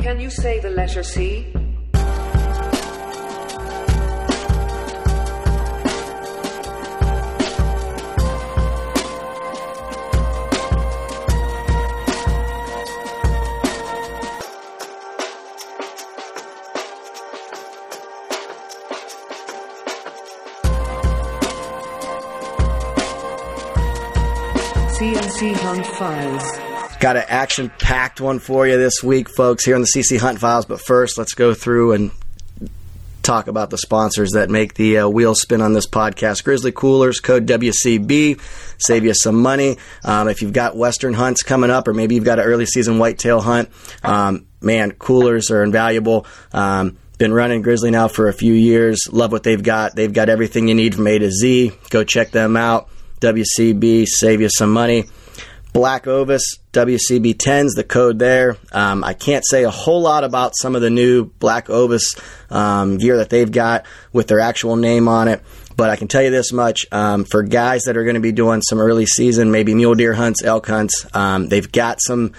Can you say the letter C? CNC Hunt Files. Got an action-packed one for you this week, folks, here on the CC Hunt Files. But first, let's go through and talk about the sponsors that make the wheels spin on this podcast. Grizzly Coolers, code WCB, save you some money. If you've got Western hunts coming up, or maybe you've got an early season whitetail hunt, man, coolers are invaluable. Been running Grizzly now for a few years. Love what they've got. They've got everything you need from A to Z. Go check them out. WCB, save you some money. Black Ovis, WCB 10's the code there. I can't say a whole lot about some of the new Black Ovis gear that they've got with their actual name on it, but I can tell you this much. For guys that are going to be doing some early season, maybe mule deer hunts, elk hunts, they've got some,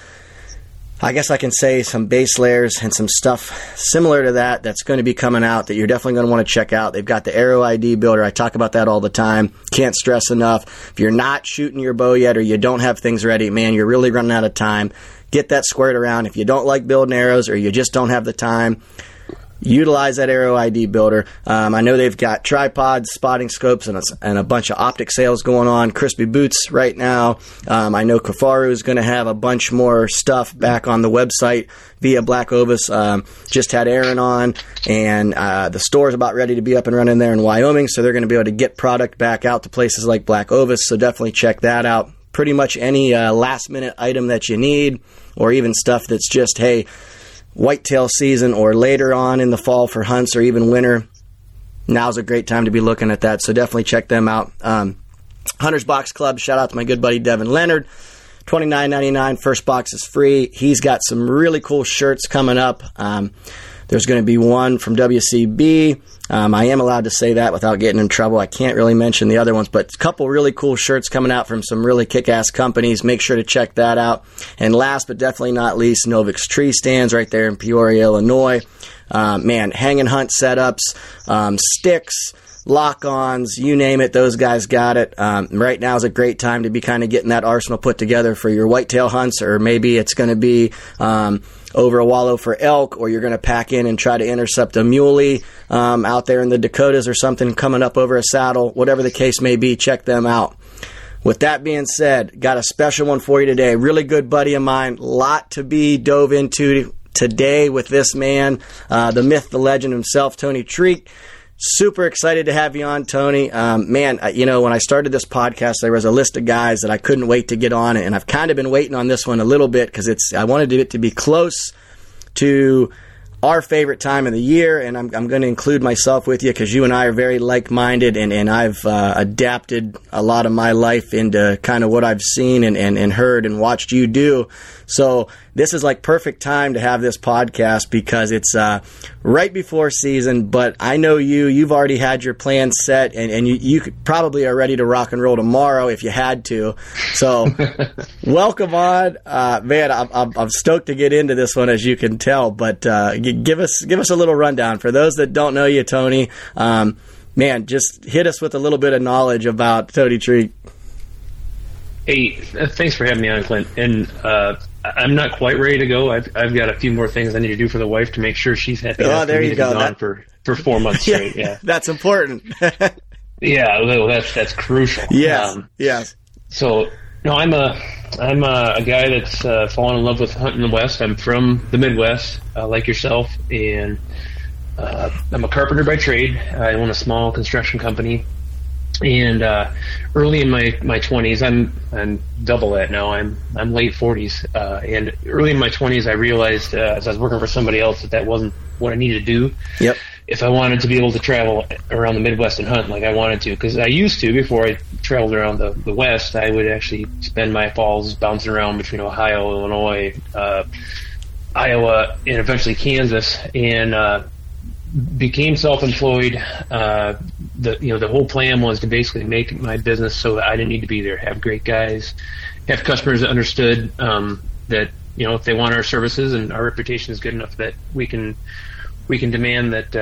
I guess I can say, some base layers and some stuff similar to that that's going to be coming out that you're definitely going to want to check out. They've got the Arrow ID builder. I talk about that all the time. Can't stress enough. If you're not shooting your bow yet or you don't have things ready, man, you're really running out of time. Get that squared around. If you don't like building arrows or you just don't have the time, utilize that Arrow ID builder. I know they've got tripods, spotting scopes, and a bunch of optic sales going on. Crispy boots right now. I know Kafaru is going to have a bunch more stuff back on the website via Black Ovis. Just had Aaron on, and the store's about ready to be up and running there in Wyoming, so they're going to be able to get product back out to places like Black Ovis, so definitely check that out. Pretty much any last-minute item that you need, or even stuff that's just, hey, whitetail season or later on in the fall for hunts or even winter, now's a great time to be looking at that. So definitely check them out. Hunter's Box Club, shout out to my good buddy Devin Leonard. $29.99, first box is free. He's got some really cool shirts coming up. There's going to be one from WCB. I am allowed to say that without getting in trouble. I can't really mention the other ones, but a couple really cool shirts coming out from some really kick-ass companies. Make sure to check that out. And last but definitely not least, Novik's Tree Stands right there in Peoria, Illinois. Man, hang and hunt setups, sticks, lock-ons, you name it, those guys got it. Right now is a great time to be kind of getting that arsenal put together for your whitetail hunts, or maybe it's going to be over a wallow for elk, or you're going to pack in and try to intercept a muley out there in the Dakotas or something coming up over a saddle. Whatever the case may be, check them out. With that being said, got a special one for you today. Really good buddy of mine. Lot to be dove into today with this man, the myth, the legend himself, Tony Treek. Super excited to have you on, Tony. Man, when I started this podcast, there was a list of guys that I couldn't wait to get on, and I've kind of been waiting on this one a little bit because I wanted it to be close to our favorite time of the year, and I'm going to include myself with you because you and I are very like-minded, and I've adapted a lot of my life into kind of what I've seen and heard and watched you do. So this is like perfect time to have this podcast because it's right before season, but I know you've already had your plans set, and you probably are ready to rock and roll tomorrow if you had to. So welcome on. Man, I'm stoked to get into this one, as you can tell, but give us a little rundown. For those that don't know you, Tony, man, just hit us with a little bit of knowledge about Tony Treek. Hey, thanks for having me on, Clint. And I'm not quite ready to go. I've got a few more things I need to do for the wife to make sure she's happy. Oh, there you go. On for 4 months straight. Yeah, that's important. Yeah, well, that's crucial. Yes, yes. So no, I'm a guy that's fallen in love with hunting in the West. I'm from the Midwest, like yourself, and I'm a carpenter by trade. I own a small construction company. And early in my 20s, I'm double that now. I'm late 40s, and early in my 20s, I realized as I was working for somebody else that wasn't what I needed to do. Yep. If I wanted to be able to travel around the Midwest and hunt like I wanted to, because I used to before I traveled around the West, I would actually spend my falls bouncing around between Ohio, Illinois, Iowa, and eventually Kansas, and became self-employed. The whole plan was to basically make my business so that I didn't need to be there. Have great guys, have customers that understood that if they want our services and our reputation is good enough that we can demand that,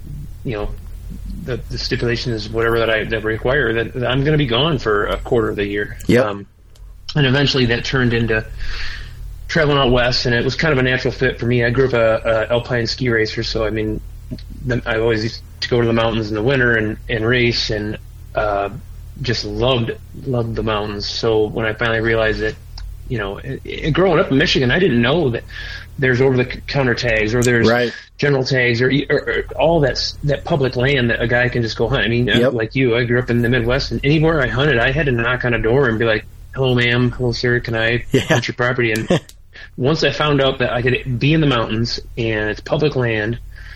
the stipulation is whatever that require, that I'm going to be gone for a quarter of the year. Yep. And eventually that turned into traveling out west, and it was kind of a natural fit for me. I grew up a alpine ski racer, so I always used to go to the mountains in the winter and race, and just loved the mountains. So when I finally realized that, growing up in Michigan, I didn't know that there's over-the-counter tags, or there's general tags, or all that public land that a guy can just go hunt. I mean, like you, I grew up in the Midwest, and anywhere I hunted, I had to knock on a door and be like, "Hello, ma'am. Hello, sir. Can I hunt your property?" And once I found out that I could be in the mountains and it's public land,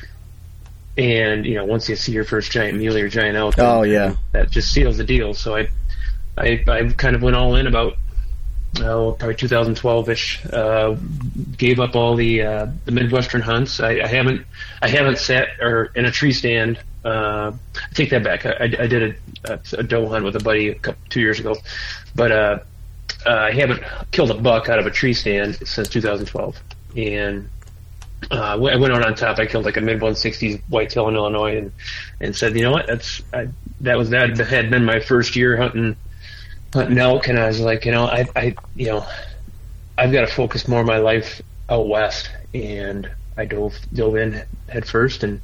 and once you see your first giant mule or giant elk, that just seals the deal. So I kind of went all in about probably 2012ish. Gave up all the Midwestern hunts. I haven't sat or in a tree stand. I take that back. I did a doe hunt with a buddy 2 years ago, but I haven't killed a buck out of a tree stand since 2012. And I went out on top. I killed like a mid-160s whitetail in Illinois, and said, what? That had been my first year hunting elk, and I was like, I've got to focus more of my life out west, and I dove in head first, and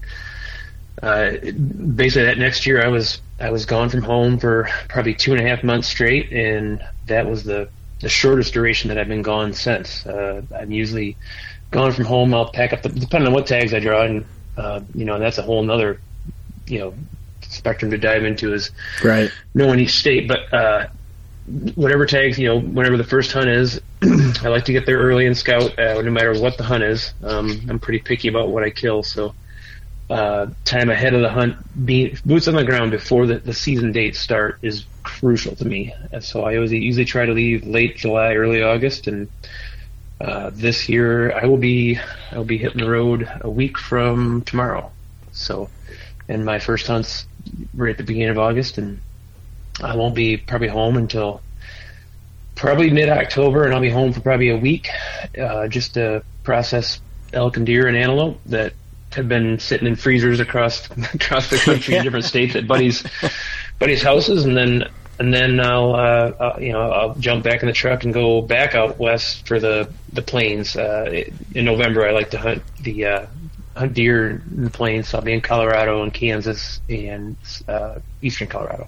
basically that next year I was gone from home for probably 2.5 months straight, and that was the shortest duration that I've been gone since. I'm usually gone from home. I'll pack up depending on what tags I draw, and that's a whole nother spectrum to dive into, is knowing each state. But whatever tags, whenever the first hunt is, I like to get there early and scout, no matter what the hunt is. I'm pretty picky about what I kill, so time ahead of the hunt, boots on the ground before the season dates start, is crucial to me. And so I usually try to leave late July, early August, and this year I will be hitting the road a week from tomorrow. So, and my first hunt's right at the beginning of August, and I won't be probably home until probably mid-October, and I'll be home for probably a week, just to process elk and deer and antelope that have been sitting in freezers across the country in different states at buddies' houses, and then I'll jump back in the truck and go back out west for the plains. In November, I like to hunt deer in the plains. So I'll be in Colorado and Kansas and eastern Colorado.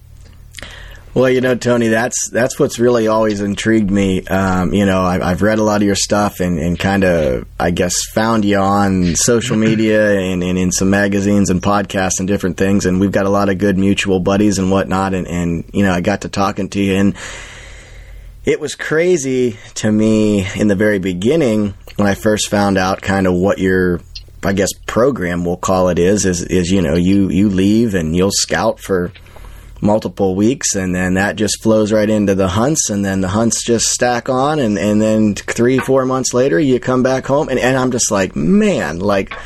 Well, Tony, that's what's really always intrigued me. I've read a lot of your stuff and kind of, I guess, found you on social media and in some magazines and podcasts and different things. And we've got a lot of good mutual buddies and whatnot. And I got to talking to you, and it was crazy to me in the very beginning when I first found out kind of what your, I guess, program, we'll call it, is you leave and you'll scout for multiple weeks, and then that just flows right into the hunts, and then the hunts just stack on, and then 3-4 months later you come back home, and I'm just like, man,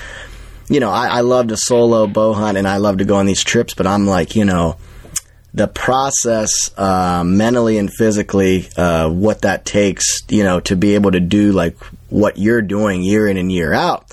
I love to solo bow hunt and I love to go on these trips, but I'm like, the process mentally and physically, what that takes, to be able to do like what you're doing year in and year out,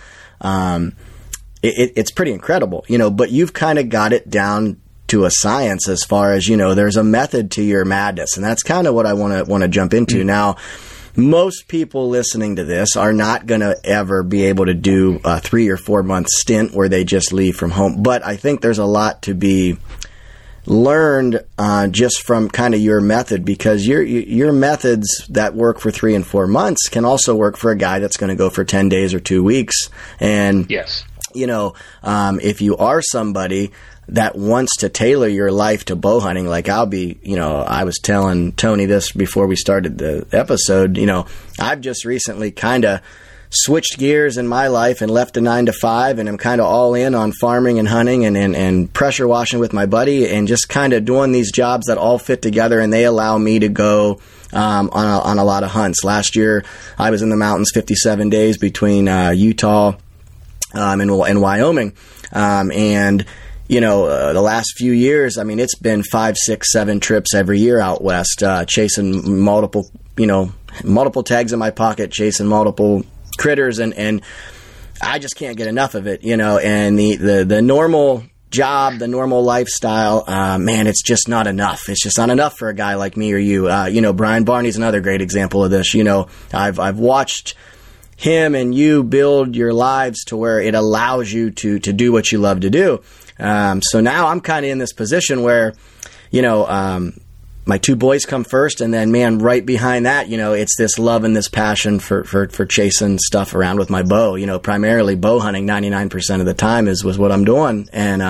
it's pretty incredible, but you've kind of got it down to a science as far as, there's a method to your madness. And that's kind of what I want to jump into. Mm-hmm. Now, most people listening to this are not going to ever be able to do a 3 or 4 month stint where they just leave from home. But I think there's a lot to be learned just from kind of your method, because your methods that work for 3 and 4 months can also work for a guy that's going to go for 10 days or 2 weeks. And, yes, if you are somebody that wants to tailor your life to bow hunting, like I was telling Tony this before we started the episode, I've just recently kind of switched gears in my life and left a 9-to-5, and I'm kind of all in on farming and hunting and pressure washing with my buddy, and just kind of doing these jobs that all fit together, and they allow me to go on a lot of hunts. Last year, I was in the mountains 57 days between Utah and Wyoming, and the last few years, it's been 5, 6, 7 trips every year out west, chasing multiple, multiple tags in my pocket, chasing multiple critters, and I just can't get enough of it, and the normal job, the normal lifestyle, man, it's just not enough. It's just not enough for a guy like me or you. Brian Barney's another great example of this. I've watched him and you build your lives to where it allows you to do what you love to do. So now I'm kind of in this position where, my two boys come first, and then, man, right behind that, it's this love and this passion for chasing stuff around with my bow. Primarily bow hunting 99% of the time was what I'm doing. And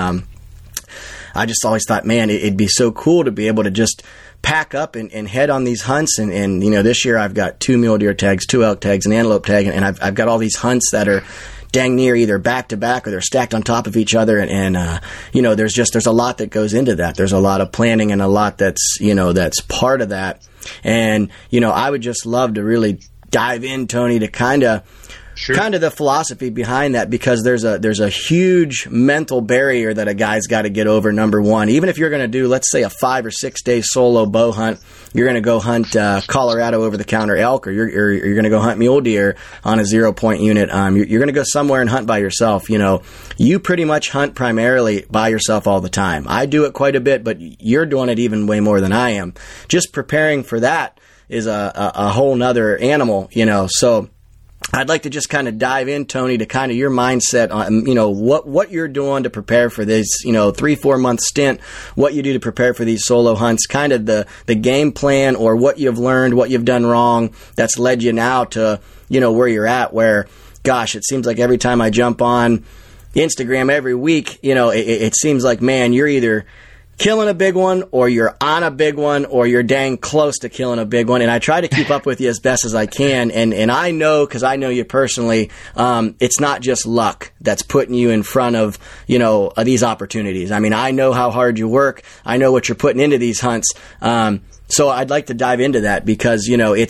I just always thought, man, it'd be so cool to be able to just pack up and head on these hunts. And this year I've got 2 mule deer tags, 2 elk tags, an antelope tag, and I've got all these hunts that are dang near either back to back or they're stacked on top of each other. And there's a lot that goes into that. There's a lot of planning and a lot that's part of that. And, I would just love to really dive in, Tony, to kind of the philosophy behind that, because there's a huge mental barrier that a guy's got to get over. Number one, even if you're going to do, let's say, a 5 or 6 day solo bow hunt, you're going to go hunt Colorado over the counter elk, or you're going to go hunt mule deer on a 0-point unit. You're going to go somewhere and hunt by yourself. You pretty much hunt primarily by yourself all the time. I do it quite a bit, but you're doing it even way more than I am. Just preparing for that is a whole nother animal. So I'd like to just kind of dive in, Tony, to kind of your mindset on, what you're doing to prepare for this, 3-4 month stint, what you do to prepare for these solo hunts, kind of the game plan, or what you've learned, what you've done wrong that's led you now to, where you're at, where, gosh, it seems like every time I jump on Instagram every week, it seems like, man, you're either killing a big one, or you're on a big one, or you're dang close to killing a big one. And I try to keep up with you as best as I can. And I know, because I know you personally, it's not just luck that's putting you in front of, these opportunities. I mean, I know how hard you work. I know what you're putting into these hunts. So I'd like to dive into that, because,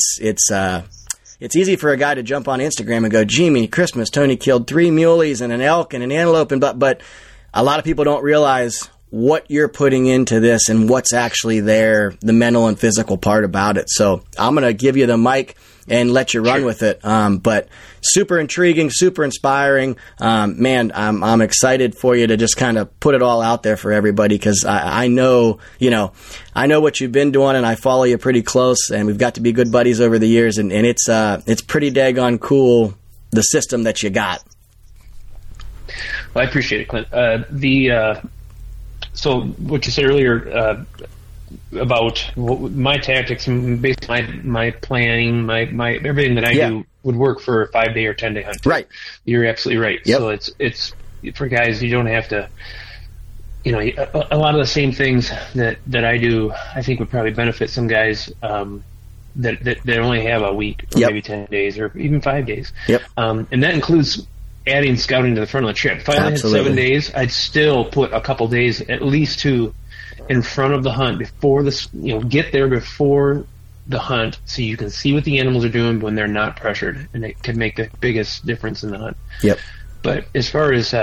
it's easy for a guy to jump on Instagram and go, "Gee, Christmas, Tony killed 3 muleys and an elk and an antelope." But a lot of people don't realize what you're putting into this and what's actually there, the mental and physical part about it. So I'm going to give you the mic and let you run with it. But super intriguing, super inspiring. Man, I'm excited for you to just kind of put it all out there for everybody, because I know what you've been doing, and I follow you pretty close, and we've got to be good buddies over the years, and it's pretty daggone cool, the system that you got. Well, I appreciate it, Clint. So what you said earlier about my tactics and based on my planning, my everything that I do would work for a 5-day or 10-day hunt. Right. You're absolutely right. Yep. So it's for guys, you don't have to, a lot of the same things that I do, I think would probably benefit some guys that only have a week or maybe 10 days or even 5 days. Yep. And that includes adding scouting to the front of the trip. If I only had 7 days, I'd still put a couple days, at least 2, in front of the hunt before this. Get there before the hunt so you can see what the animals are doing when they're not pressured, and it can make the biggest difference in the hunt. Yep. But as far as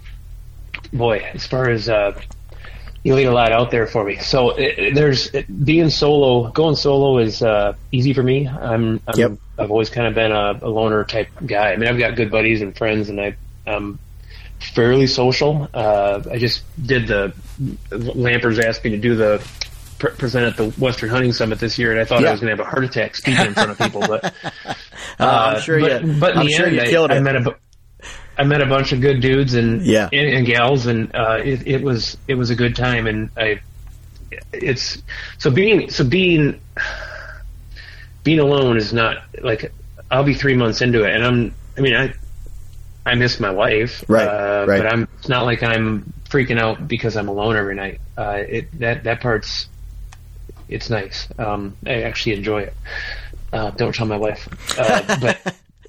you laid a lot out there for me. So going solo is easy for me. I've always kind of been a loner type guy. I mean, I've got good buddies and friends, and I'm fairly social. I just did Lampers asked me to do present at the Western Hunting Summit this year, and I thought I was going to have a heart attack speaking in front of people. But I'm sure you killed it. I met a bunch of good dudes and gals, and it was a good time. And being alone is not like, I'll be 3 months into it, and I miss my wife, right. But it's not like I'm freaking out because I'm alone every night. That part's, it's nice. I actually enjoy it. Don't tell my wife, but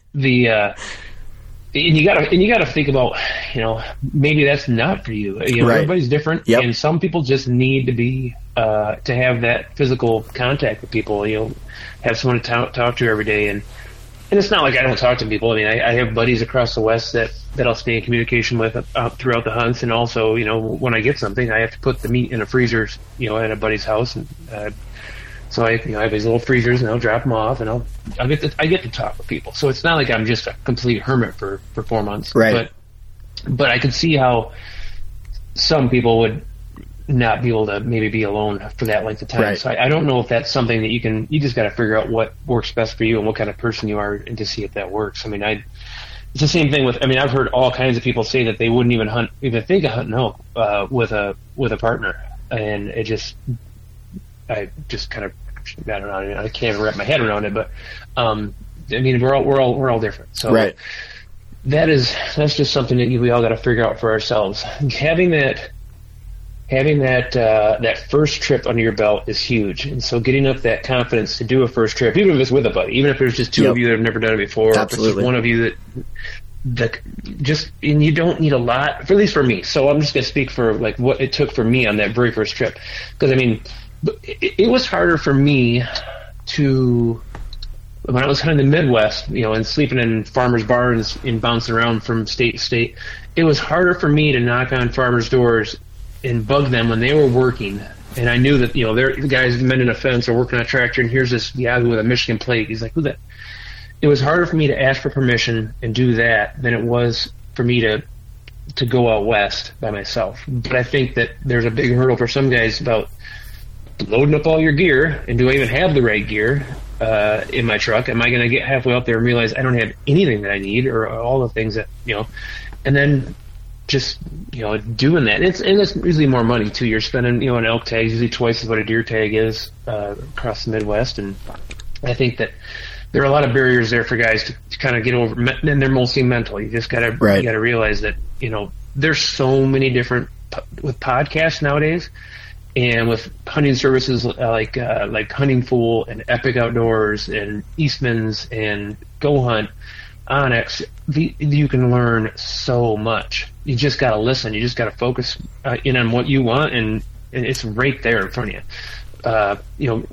And you gotta think about, maybe that's not for you. Right. Everybody's different, and some people just need to be to have that physical contact with people. Have someone to talk to every day, and it's not like I don't talk to people. I mean, I have buddies across the West that I'll stay in communication with throughout the hunts, and also, when I get something, I have to put the meat in a freezer, at a buddy's house, and So I have these little freezers, and I'll drop them off, and I get to talk with people. So it's not like I'm just a complete hermit for 4 months. Right. But I could see how some people would not be able to maybe be alone for that length of time. Right. So I don't know if that's something that you just got to figure out what works best for you and what kind of person you are, and to see if that works. I mean, it's the same thing with, I've heard all kinds of people say that they wouldn't even think of hunting elk with a partner. And I just kind of, I don't know, I can't even wrap my head around it, but, we're all different. So right. That's just something that we all got to figure out for ourselves. Having that first trip under your belt is huge. And so getting up that confidence to do a first trip, even if it's with a buddy, even if there's just two of you that have never done it before, absolutely, or if it's one of you that just, and you don't need a lot, at least for me. So I'm just going to speak for like what it took for me on that very first trip. Because it was harder for me to, when I was hunting the Midwest, and sleeping in farmers' barns and bouncing around from state to state, it was harder for me to knock on farmers' doors and bug them when they were working. And I knew that, they're the guys mending a fence or working on a tractor, and here's this Yahoo with a Michigan plate. He's like, who that? It was harder for me to ask for permission and do that than it was for me to go out west by myself. But I think that there's a big hurdle for some guys about loading up all your gear, and do I even have the right gear in my truck? Am I going to get halfway up there and realize I don't have anything that I need, or all the things that, and then just, doing that. And it's usually more money too. You're spending, an elk tag is usually twice as what a deer tag is across the Midwest. And I think that there are a lot of barriers there for guys to kind of get over, and they're mostly mental. You just gotta realize that, there's so many different, with podcasts nowadays, and with hunting services like Hunting Fool and Epic Outdoors and Eastman's and Go Hunt, Onyx, you can learn so much. You just got to listen. You just got to focus in on what you want, and it's right there in front of you.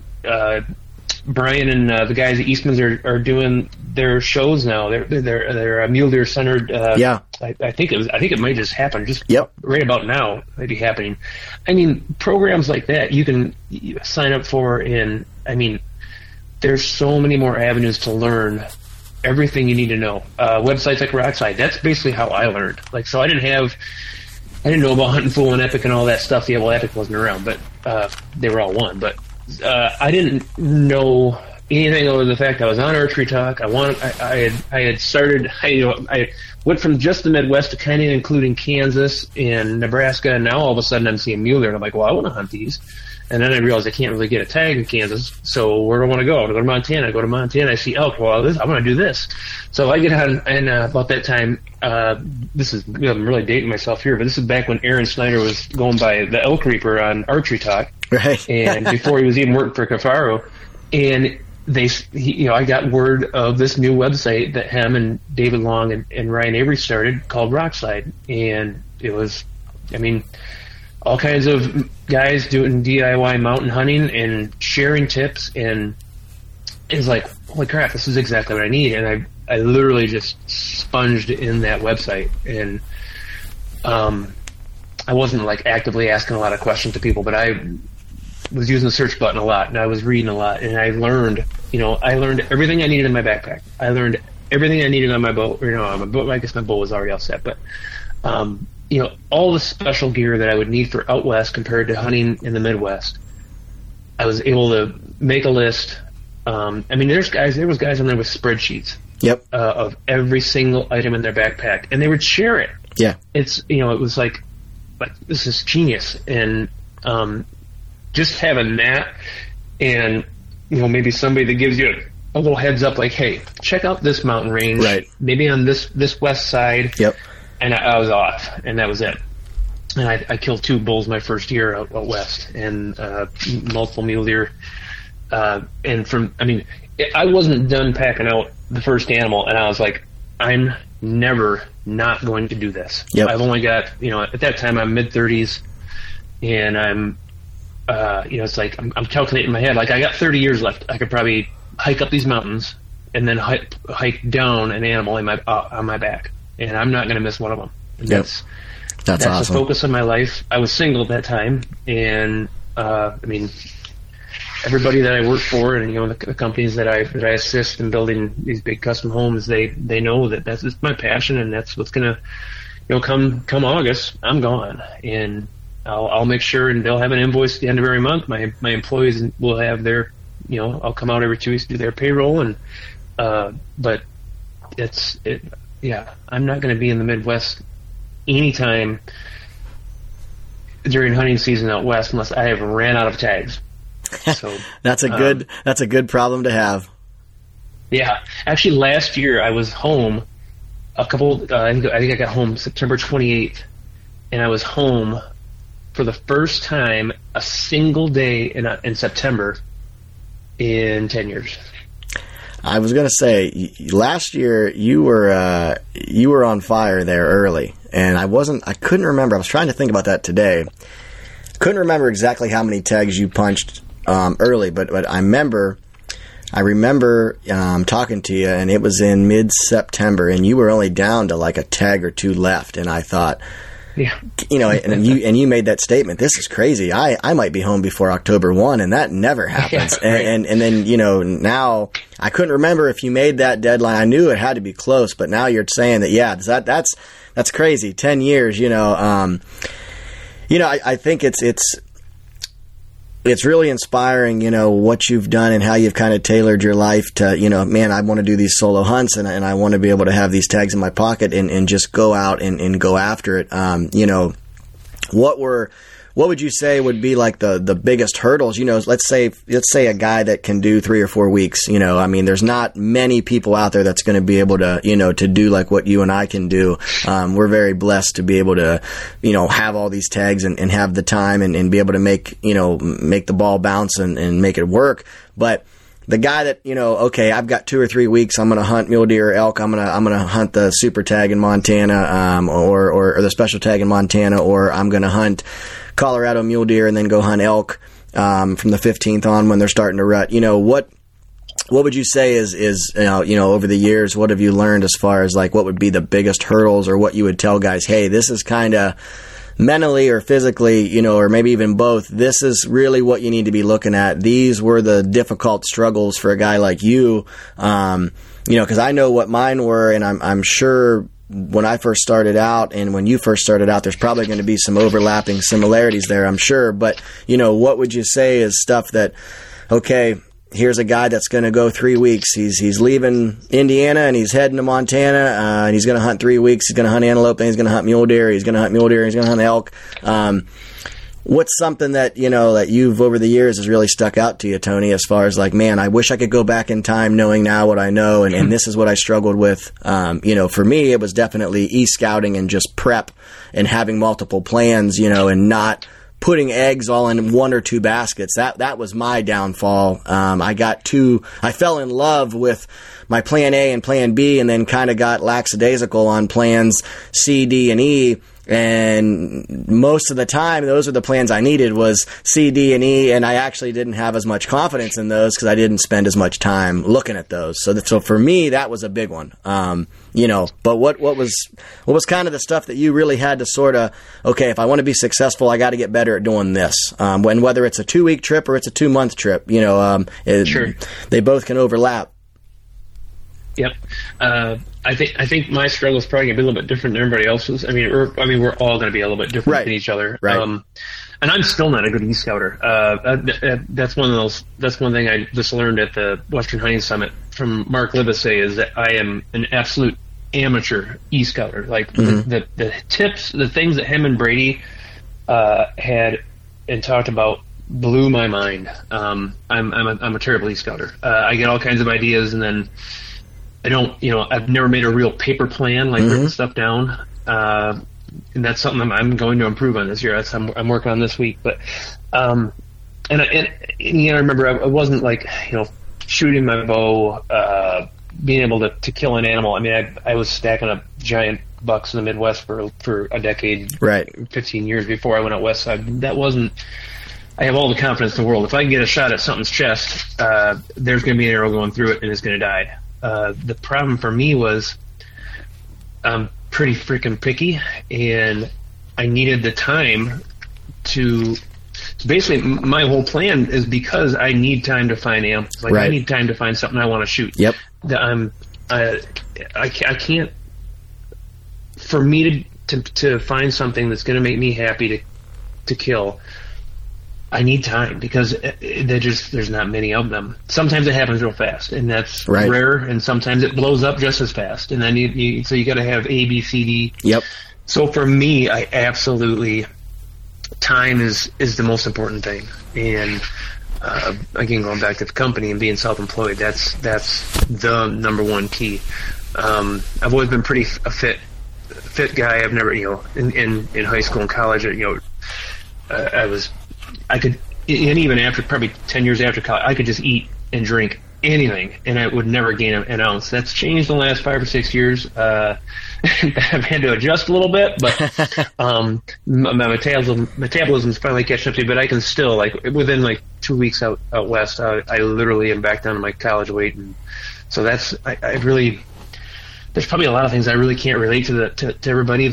Brian and the guys at Eastman's are doing their shows now. They're mule deer centered. Yeah. I think it might just happen. Just yep. Right about now, might be happening. Programs like that you can sign up for, and there's so many more avenues to learn everything you need to know. Websites like Rockside, that's basically how I learned. So I didn't know about Hunting Fool and Epic and all that stuff. Yeah, well, Epic wasn't around, but they were all one. But I didn't know anything other than the fact I was on Archery Talk. I had started. I went from just the Midwest to kind of including Kansas and Nebraska, and now all of a sudden I'm seeing mule deer, and I'm like, well, I want to hunt these. And then I realized I can't really get a tag in Kansas, so where do I want to go? I want to go to Montana. I go to Montana, I see elk. Well, I want to do this. So I get on, and about that time, I'm really dating myself here, but this is back when Aaron Snyder was going by the Elk Reaper on Archery Talk, right? And before he was even working for Cafaro, and I got word of this new website that him and David Long and Ryan Avery started called Rockside, and it was, all kinds of guys doing DIY mountain hunting and sharing tips, and it's like, holy crap, this is exactly what I need. And I literally just sponged in that website, and I wasn't actively asking a lot of questions to people, but I was using the search button a lot, and I was reading a lot, and I learned everything I needed in my backpack. I learned everything I needed on my boat. On my boat, I guess my boat was already all set, but all the special gear that I would need for out west compared to hunting in the Midwest, I was able to make a list. There was guys on there with spreadsheets. Yep. Of every single item in their backpack, and they would share it. Yeah. It was like this is genius, and just having that, and maybe somebody that gives you a little heads up, like, hey, check out this mountain range, right? Maybe on this west side. Yep. And I was off, and that was it. And I killed 2 bulls my first year out west, and multiple mule deer. I wasn't done packing out the first animal, and I was like, I'm never not going to do this. Yep. I've only got, at that time I'm mid-30s, and I'm, it's like I'm calculating in my head, like I got 30 years left. I could probably hike up these mountains and then hike down an animal on my back. And I'm not going to miss one of them. And yep. That's awesome. The focus of my life. I was single at that time, and everybody that I work for, and the companies that I assist in building these big custom homes, they know that that's my passion, and that's what's gonna, come August, I'm gone, and I'll make sure, and they'll have an invoice at the end of every month. My employees will have their, I'll come out every 2 weeks to do their payroll, and but I'm not going to be in the Midwest anytime during hunting season out west unless I have ran out of tags. So that's a good problem to have. Yeah, actually, last year I was home I think I got home September 28th, and I was home for the first time a single day in September in 10 years. I was going to say, last year you were on fire there early, and I couldn't remember. I was trying to think about that today. Couldn't remember exactly how many tags you punched early, but I remember talking to you, and it was in mid-September, and you were only down to like a tag or two left, and I thought, yeah, and you made that statement, this is crazy. I might be home before October 1, and that never happens. Yeah, right. and then, now I couldn't remember if you made that deadline. I knew it had to be close, but now you're saying that, yeah, that's crazy. 10 years, I think it's really inspiring, what you've done and how you've kind of tailored your life to, man, I want to do these solo hunts, and I want to be able to have these tags in my pocket and just go out and go after it. What would you say would be like the biggest hurdles? Let's say a guy that can do 3 or 4 weeks, there's not many people out there that's going to be able to, to do like what you and I can do. We're very blessed to be able to, have all these tags and have the time and be able to make the ball bounce and make it work. But the guy that, okay, I've got 2 or 3 weeks, I'm going to hunt mule deer or elk, I'm going to hunt the super tag in Montana, or the special tag in Montana, or I'm going to hunt Colorado mule deer and then go hunt elk, from the 15th on when they're starting to rut. What would you say is over the years, what have you learned as far as like what would be the biggest hurdles, or what you would tell guys, hey, this is kind of mentally or physically, or maybe even both, this is really what you need to be looking at. These were the difficult struggles for a guy like you, because I know what mine were, and I'm sure when I first started out and when you first started out, there's probably going to be some overlapping similarities there, I'm sure. But, what would you say is stuff that, okay, here's a guy that's going to go 3 weeks. He's leaving Indiana and he's heading to Montana, and he's going to hunt 3 weeks. He's going to hunt antelope, and he's going to hunt mule deer. He's going to hunt mule deer. He's going to hunt elk. What's something that, that you've over the years has really stuck out to you, Tony, as far as like, man, I wish I could go back in time knowing now what I know, and this is what I struggled with. For me, it was definitely e-scouting and just prep and having multiple plans, and not putting eggs all in 1 or 2 baskets. That was my downfall. I fell in love with my plan A and plan B, and then kind of got lackadaisical on plans C, D, and E. And most of the time, those are the plans I needed, was C, D, and E, and I actually didn't have as much confidence in those because I didn't spend as much time looking at those. So for me, that was a big one. But what was kind of the stuff that you really had to sort of, okay, if I want to be successful, I got to get better at doing this. Whether it's a 2-week trip or it's a 2-month trip, sure, they both can overlap. Yep. I think my struggle is probably going to be a little bit different than everybody else's. We're all going to be a little bit different than each other. Right. And I'm still not a good e-scouter. That's one thing I just learned at the Western Hunting Summit from Mark Livesey, is that I am an absolute amateur e-scouter. Like the tips, the things that him and Brady had and talked about blew my mind. I'm a terrible e-scouter. I get all kinds of ideas, and then I don't, I've never made a real paper plan, like written stuff down. And that's something I'm going to improve on this year. I'm working on this week. But, I remember I wasn't like, shooting my bow, being able to kill an animal. I was stacking up giant bucks in the Midwest for a decade, right? 15 years before I went out west side. I have all the confidence in the world. If I can get a shot at something's chest, there's going to be an arrow going through it and it's going to die. The problem for me was I'm pretty freaking picky, and I needed the time to basically my whole plan is because I need time to find amps. Like Right. I need time to find something I want to shoot. Yep. That I can't. For me to find something that's going to make me happy to kill, I need time, because there's not many of them. Sometimes it happens real fast, and that's Right. rare. And sometimes it blows up just as fast. And then so you got to have A, B, C, D. Yep. So for me, I absolutely, time is the most important thing. And again, going back to the company and being self-employed, that's the number one key. I've always been a fit guy. I've never, in high school and college, I could, and even after probably 10 years after college, I could just eat and drink anything, and I would never gain an ounce. That's changed in the last 5 or 6 years. I've had to adjust a little bit, but my metabolism's finally catching up to me. But I can still, like, within like 2 weeks out west, I literally am back down to my college weight, and so that's I really. There's probably a lot of things I really can't relate to everybody.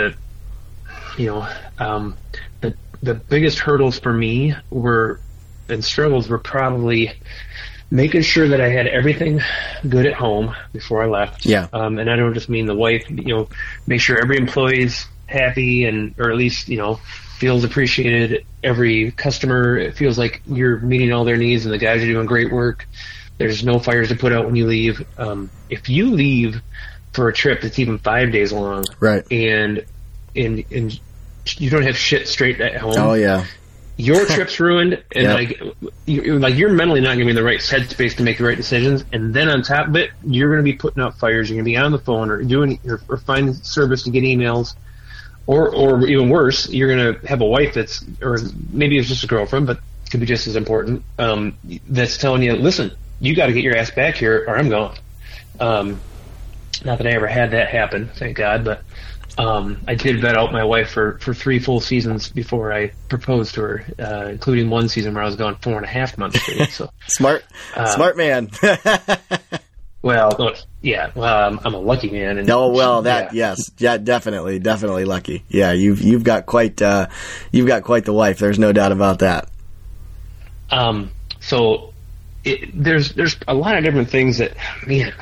The biggest hurdles for me and struggles were probably making sure that I had everything good at home before I left. Yeah. And I don't just mean the wife, make sure every employee's happy or at least, feels appreciated. Every customer, it feels like you're meeting all their needs and the guys are doing great work. There's no fires to put out when you leave. If you leave for a trip that's even 5 days long, Right. and you don't have shit straight at home. Oh yeah. Your trip's ruined, and Yep. you're mentally not going to be in the right headspace to make the right decisions. And then on top of it, you're going to be putting out fires. You're going to be on the phone or finding service to get emails, or even worse, you're going to have a wife or maybe it's just a girlfriend, but it could be just as important. That's telling you, listen, you got to get your ass back here, or I'm gone. Not that I ever had that happen, thank God, but. I did vet out my wife for 3 full seasons before I proposed to her, including one season where I was gone 4.5 months straight. So Smart man. well, yeah, I'm a lucky man. And yes, yeah, definitely lucky. Yeah, you've got quite the wife. There's no doubt about that. So there's a lot of different things that, man,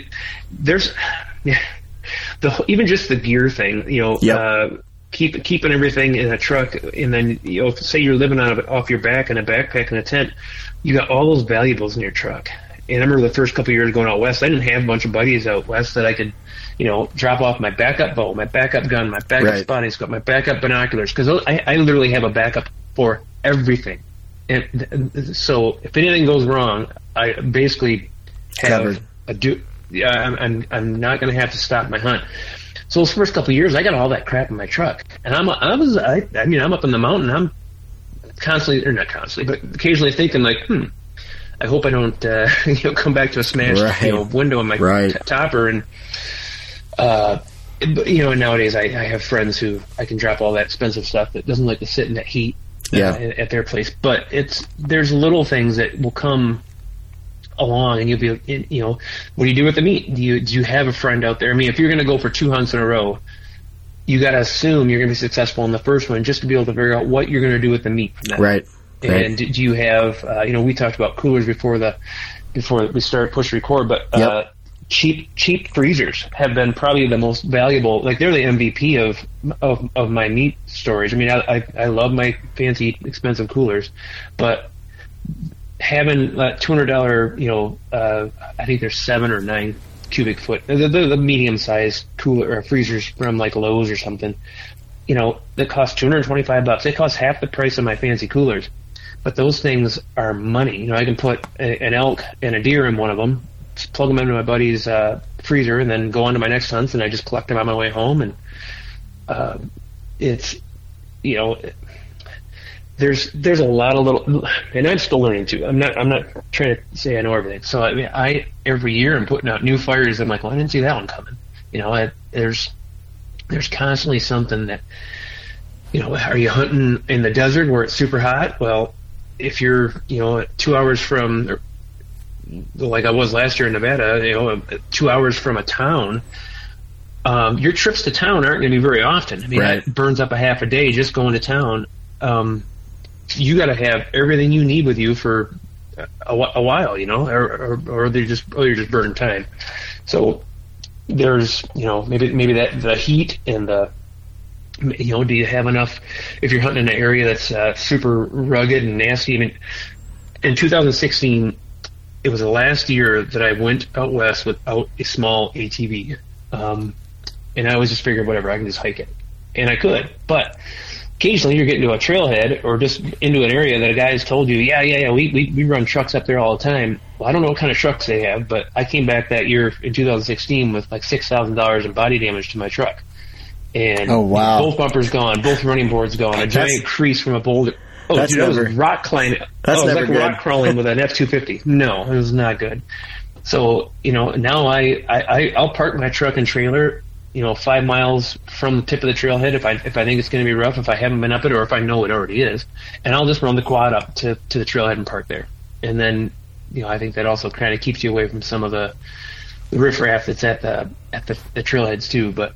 even just the gear thing, Yep. Keeping everything in a truck, and then say you're living off your back in a backpack and a tent, you got all those valuables in your truck. And I remember the first couple of years going out west, I didn't have a bunch of buddies out west that I could, drop off my backup bow, my backup gun, my backup Right. spotting scope, my backup binoculars, because I literally have a backup for everything. And so if anything goes wrong, I basically have Covered. I'm not going to have to stop my hunt. So those first couple of years, I got all that crap in my truck, and I'm up in the mountain. I'm constantly, or not constantly, but occasionally thinking like, I hope I don't, come back to a smashed, Right. window in my Right. topper. And, nowadays I have friends who I can drop all that expensive stuff that doesn't like to sit in that heat at their place. But there's little things that will come along, and you'll be, what do you do with the meat? Do you have a friend out there? I mean, if you're going to go for 2 hunts in a row, you got to assume you're going to be successful in the first one just to be able to figure out what you're going to do with the meat from that. Right. And do you have, we talked about coolers before we started push record, but Yep. cheap freezers have been probably the most valuable. Like, they're the MVP of my meat storage. I mean, I love my fancy expensive coolers, but having $200, I think there's 7 or 9 cubic foot, the medium sized cooler or freezers from like Lowe's or something, that cost $225. They cost half the price of my fancy coolers, but those things are money. I can put an elk and a deer in one of them, just plug them into my buddy's freezer, and then go on to my next hunts, and I just collect them on my way home. And it's, there's a lot of little, and I'm still learning too. I'm not trying to say I know everything. So I mean, every year I'm putting out new fires. I'm like, well, I didn't see that one coming. There's constantly something that, are you hunting in the desert where it's super hot? Well, if you're, 2 hours from, like I was last year in Nevada, 2 hours from a town, your trips to town aren't going to be very often. I mean, Right. that burns up a half a day just going to town. you got to have everything you need with you for a while, or you're just burning time. So there's, maybe that the heat and the, do you have enough if you're hunting in an area that's super rugged and nasty? I mean, in 2016, it was the last year that I went out west without a small ATV. And I always just figured, whatever, I can just hike it. And I could. But occasionally you're getting to a trailhead or just into an area that a guy has told you, we run trucks up there all the time. Well, I don't know what kind of trucks they have, but I came back that year in 2016 with like $6,000 in body damage to my truck. And both bumpers gone, both running boards gone, a giant crease from a boulder. Oh, dude, that was rock climbing. It was like rock crawling with an F-250. No, it was not good. So, now I'll park my truck and trailer, 5 miles from the tip of the trailhead if I think it's going to be rough, if I haven't been up it, or if I know it already is, and I'll just run the quad up to the trailhead and park there. And then, I think that also kind of keeps you away from some of the riffraff that's at the trailheads too. But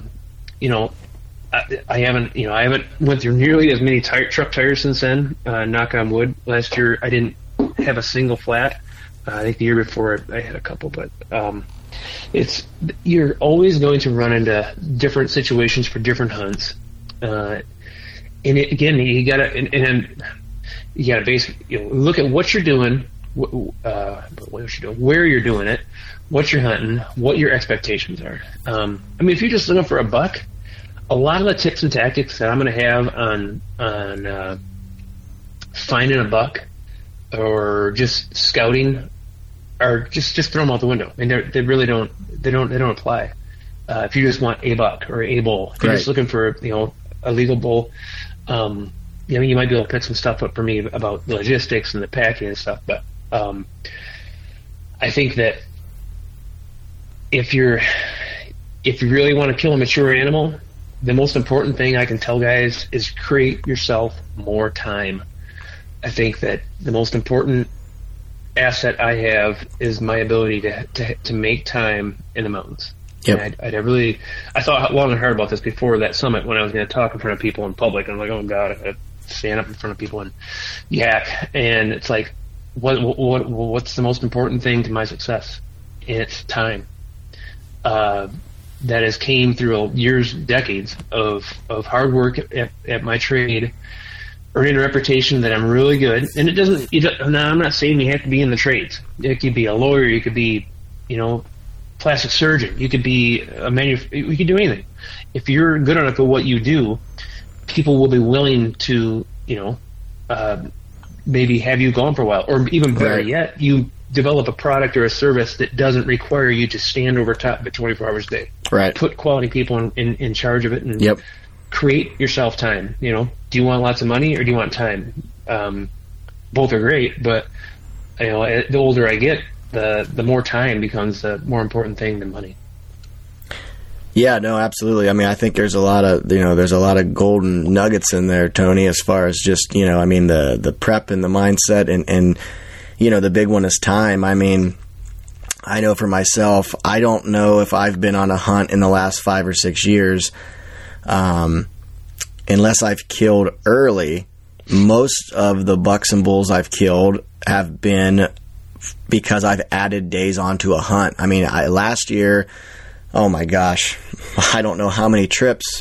I haven't went through nearly as many truck tires since then. Knock on wood. Last year I didn't have a single flat. I think the year before I had a couple, but you're always going to run into different situations for different hunts. And you gotta basically look at what you're doing, where you're doing it, what you're hunting, what your expectations are. If you're just looking for a buck, a lot of the tips and tactics that I'm going to have on finding a buck or just scouting are just throw them out the window. I mean, they really don't apply. If you just want a buck or a bull, if you're just looking for a legal bull, you might be able to pick some stuff up for me about the logistics and the packing and stuff. But I think that if you really want to kill a mature animal, the most important thing I can tell guys is create yourself more time. I think that the most important asset I have is my ability to make time in the mountains. Yep. I thought long and hard about this before that summit when I was going to talk in front of people in public. I'm like, oh God, I got to stand up in front of people and yak. And it's like, what's the most important thing to my success? And it's time. That has came through years, decades of hard work at my trade, earning a reputation that I'm really good. And I'm not saying you have to be in the trades. You could be a lawyer, you could be, plastic surgeon, you could be you could do anything. If you're good enough at what you do, people will be willing to, maybe have you gone for a while, or even better yet, you develop a product or a service that doesn't require you to stand over top of it 24 hours a day. Right. Put quality people in charge of it and create yourself time. Do you want lots of money or do you want time? Both are great, but the older I get, the more time becomes the more important thing than money. Yeah, no, absolutely. I mean, I think there's a lot of golden nuggets in there, Tony, as far as just, the prep and the mindset and the big one is time. I mean, I know for myself, I don't know if I've been on a hunt in the last 5 or 6 years, unless I've killed early. Most of the bucks and bulls I've killed have been because I've added days onto a hunt. I mean, last year, oh my gosh, I don't know how many trips,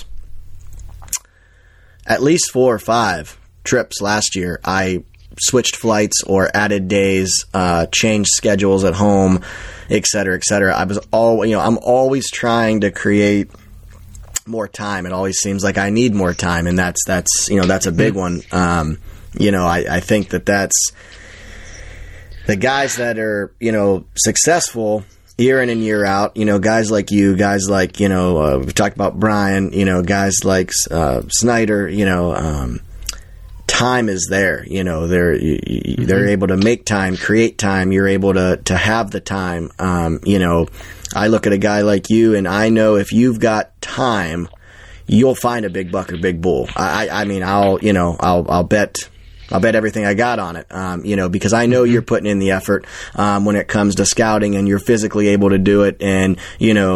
at least 4 or 5 trips last year. I switched flights or added days, changed schedules at home, et cetera, et cetera. I'm always trying to create more time. It always seems like I need more time, and that's a big one. I think that's the guys that are, successful year in and year out, guys like you, guys like, we've talked about Brian, guys like Snyder, time is there. They're able to make time, create time. You're able to have the time. I look at a guy like you, and I know if you've got time, you'll find a big buck or big bull. I'll bet everything I got on it. Because I know you're putting in the effort when it comes to scouting, and you're physically able to do it, and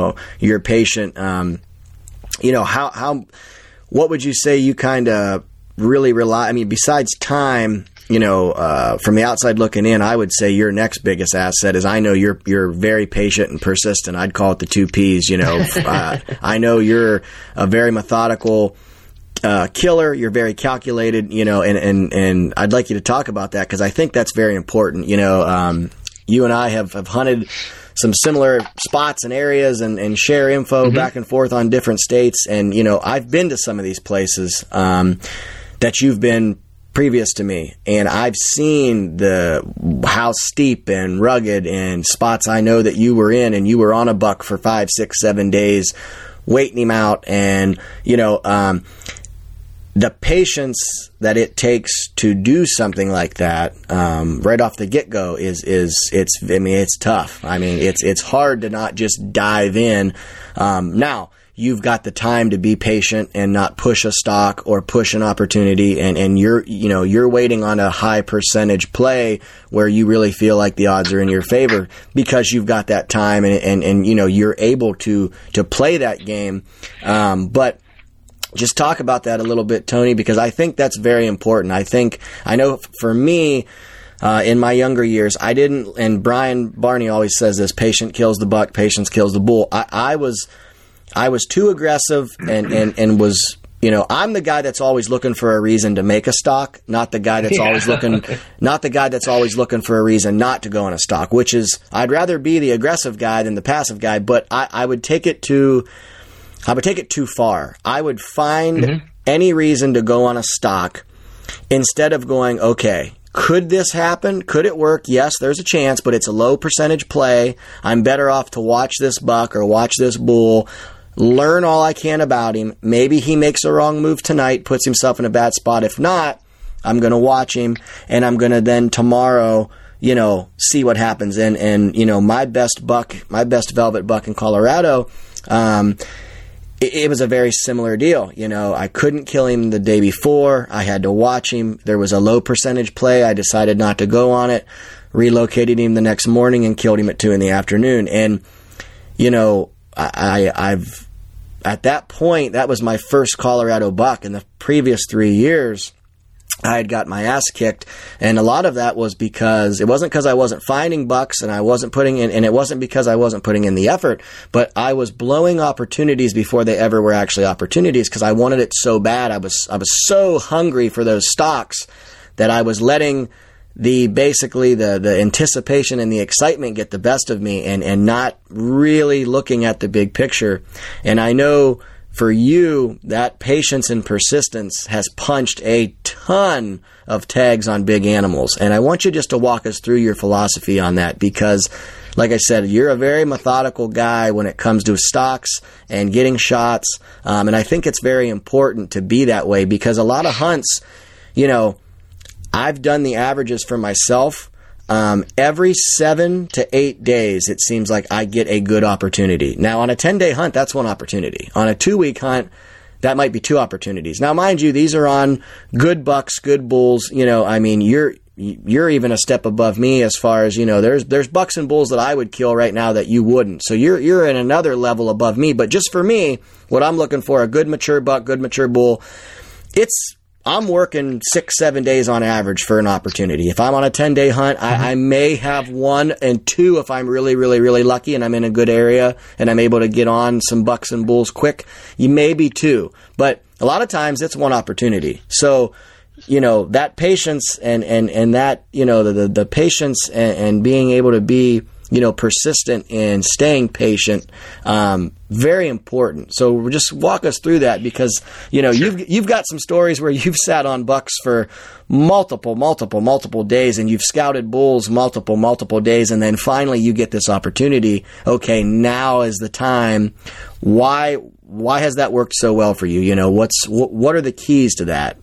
you're patient. What would you say you kind of really rely. I mean, besides time, you know, from the outside looking in, I would say your next biggest asset is I know you're very patient and persistent. I'd call it the 2 Ps. You know, I know you're a very methodical killer. You're very calculated. You know, and I'd like you to talk about that because I think that's very important. You know, you and I have hunted some similar spots and areas and share info back and forth on different states. And, you know, I've been to some of these places that you've been previous to me, and I've seen how steep and rugged and spots I know that you were in, and you were on a buck for 5, 6, 7 days waiting him out. And, you know, the patience that it takes to do something like that right off the get-go it's tough. I mean, it's hard to not just dive in. Now, you've got the time to be patient and not push a stock or push an opportunity, and you're waiting on a high percentage play where you really feel like the odds are in your favor because you've got that time and you know, you're able to play that game. But just talk about that a little bit, Tony, because I think that's very important. I know for me, in my younger years, I didn't, and Brian Barney always says this, patient kills the buck, patience kills the bull. I was too aggressive and was, you know, I'm the guy that's always looking for a reason to make a stock, not the guy that's always looking for a reason not to go on a stock, which is, I'd rather be the aggressive guy than the passive guy, but I would take it too far. I would find any reason to go on a stock instead of going, okay, could this happen? Could it work? Yes, there's a chance, but it's a low percentage play. I'm better off to watch this buck or watch this bull, learn all I can about him. Maybe he makes a wrong move tonight, puts himself in a bad spot. If not, I'm going to watch him, and I'm going to then tomorrow, you know, see what happens. And you know, my best velvet buck in Colorado, it was a very similar deal. You know, I couldn't kill him the day before. I had to watch him. There was a low percentage play. I decided not to go on it, relocated him the next morning and killed him at 2 p.m. And, you know, I've at that point, that was my first Colorado buck. In the previous 3 years, I had got my ass kicked, and a lot of that was because it wasn't because I wasn't finding bucks and I wasn't putting in, and it wasn't because I wasn't putting in the effort, but I was blowing opportunities before they ever were actually opportunities because I wanted it so bad. I was so hungry for those stocks that I was letting the anticipation and the excitement get the best of me and not really looking at the big picture. And I know for you, that patience and persistence has punched a ton of tags on big animals. And I want you just to walk us through your philosophy on that because, like I said, you're a very methodical guy when it comes to stocks and getting shots. And I think it's very important to be that way because a lot of hunts, you know, I've done the averages for myself. Every 7 to 8 days, it seems like I get a good opportunity. Now, on a 10-day hunt, that's one opportunity. On a 2-week hunt, that might be 2 opportunities. Now, mind you, these are on good bucks, good bulls. You know, I mean, you're even a step above me as far as, you know, there's bucks and bulls that I would kill right now that you wouldn't. So you're in another level above me. But just for me, what I'm looking for, a good mature buck, good mature bull, I'm working 6-7 days on average for an opportunity. If I'm on a 10-day hunt, I may have 1 and 2 if I'm really, really, really lucky and I'm in a good area and I'm able to get on some bucks and bulls quick. You may be 2, but a lot of times it's 1 opportunity. So, you know, that patience and that, you know, the patience and being able to be, you know, persistent and staying patient, very important. So just walk us through that because, you know, Sure. you've got some stories where you've sat on bucks for multiple days and you've scouted bulls multiple days. And then finally you get this opportunity. Okay, now is the time. Why has that worked so well for you? You know, what are the keys to that?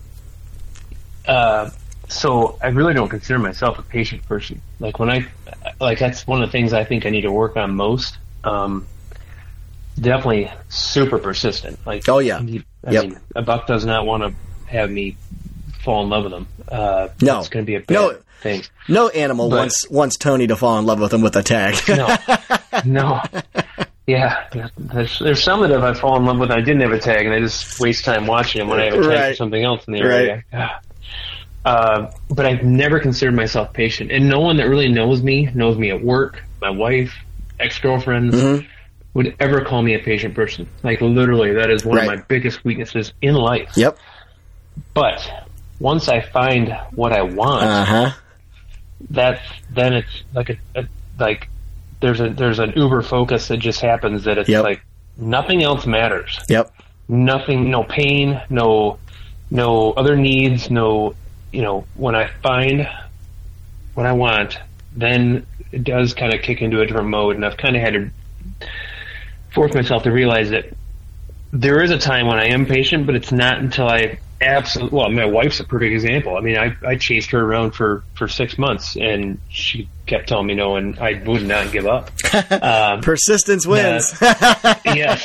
So I really don't consider myself a patient person. That's one of the things I think I need to work on most. Definitely super persistent. Oh yeah. I mean, a buck does not want to have me fall in love with him. No. It's going to be a bad thing. No animal wants Tony to fall in love with him with a tag. No. Yeah, there's some that I've fallen in love with. I didn't have a tag, and I just waste time watching them when I have a tag for something else in the area. But I've never considered myself patient, and no one that really knows me at work, my wife, ex-girlfriends, would ever call me a patient person. Like, literally, that is one of my biggest weaknesses in life. Yep. But once I find what I want, then it's like there's an uber focus that just happens that it's like nothing else matters. Yep. Nothing, no pain, no other needs, no, when I find what I want, then it does kind of kick into a different mode, and I've kind of had to force myself to realize that there is a time when I am patient, but it's not until I my wife's a perfect example. I mean, I chased her around for 6 months, and she kept telling me no, and I would not give up. Persistence wins. Yes.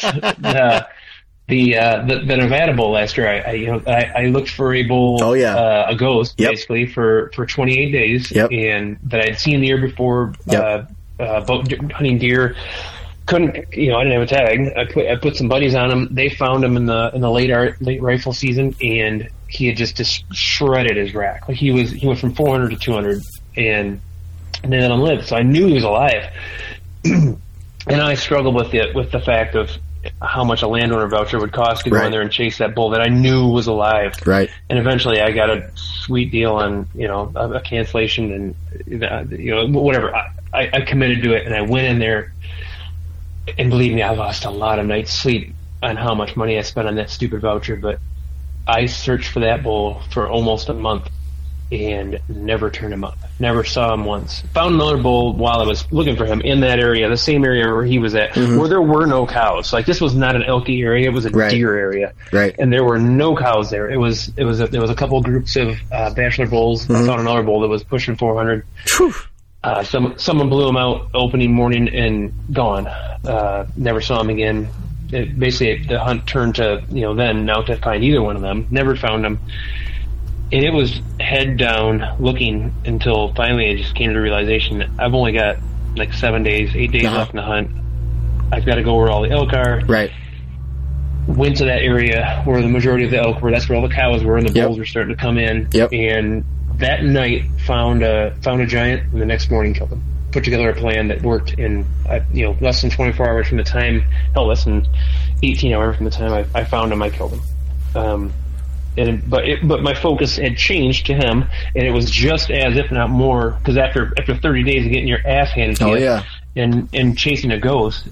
The Nevada Bowl last year, I looked for a bull, a ghost, basically for 28 days, and that I'd seen the year before, hunting deer. Couldn't, I didn't have a tag. I put some buddies on him. They found him in the late rifle season, and he had just shredded his rack. Like he went from 400 to 200, and they let him live. So I knew he was alive. And I struggled with the fact of how much a landowner voucher would cost to go in there and chase that bull that I knew was alive. Right. And eventually I got a sweet deal on, a cancellation and, whatever. I committed to it, and I went in there, and believe me, I lost a lot of nights' sleep on how much money I spent on that stupid voucher, but I searched for that bull for almost a month and never turned him up. Never saw him once. Found another bull while I was looking for him in that area, the same area where he was at, where there were no cows. Like, this was not an elky area, it was a deer area. Right. And there were no cows there. There was a couple of groups of bachelor bulls. I found another bull that was pushing 400. Someone blew him out opening morning and gone. Never saw him again. Basically, the hunt turned to, now to find either one of them. Never found him. And it was head down looking until finally I just came to the realization I've only got like 8 days left in the hunt. I've got to go where all the elk are. Right. Went to that area where the majority of the elk were. That's where all the cows were, and the bulls were starting to come in. And that night found a giant, and the next morning killed him. Put together a plan that worked in less than 24 hours from the time, less than 18 hours from the time I found him. I killed him. But my focus had changed to him, and it was just as, if not more, because after 30 days of getting your ass handed to you and chasing a ghost,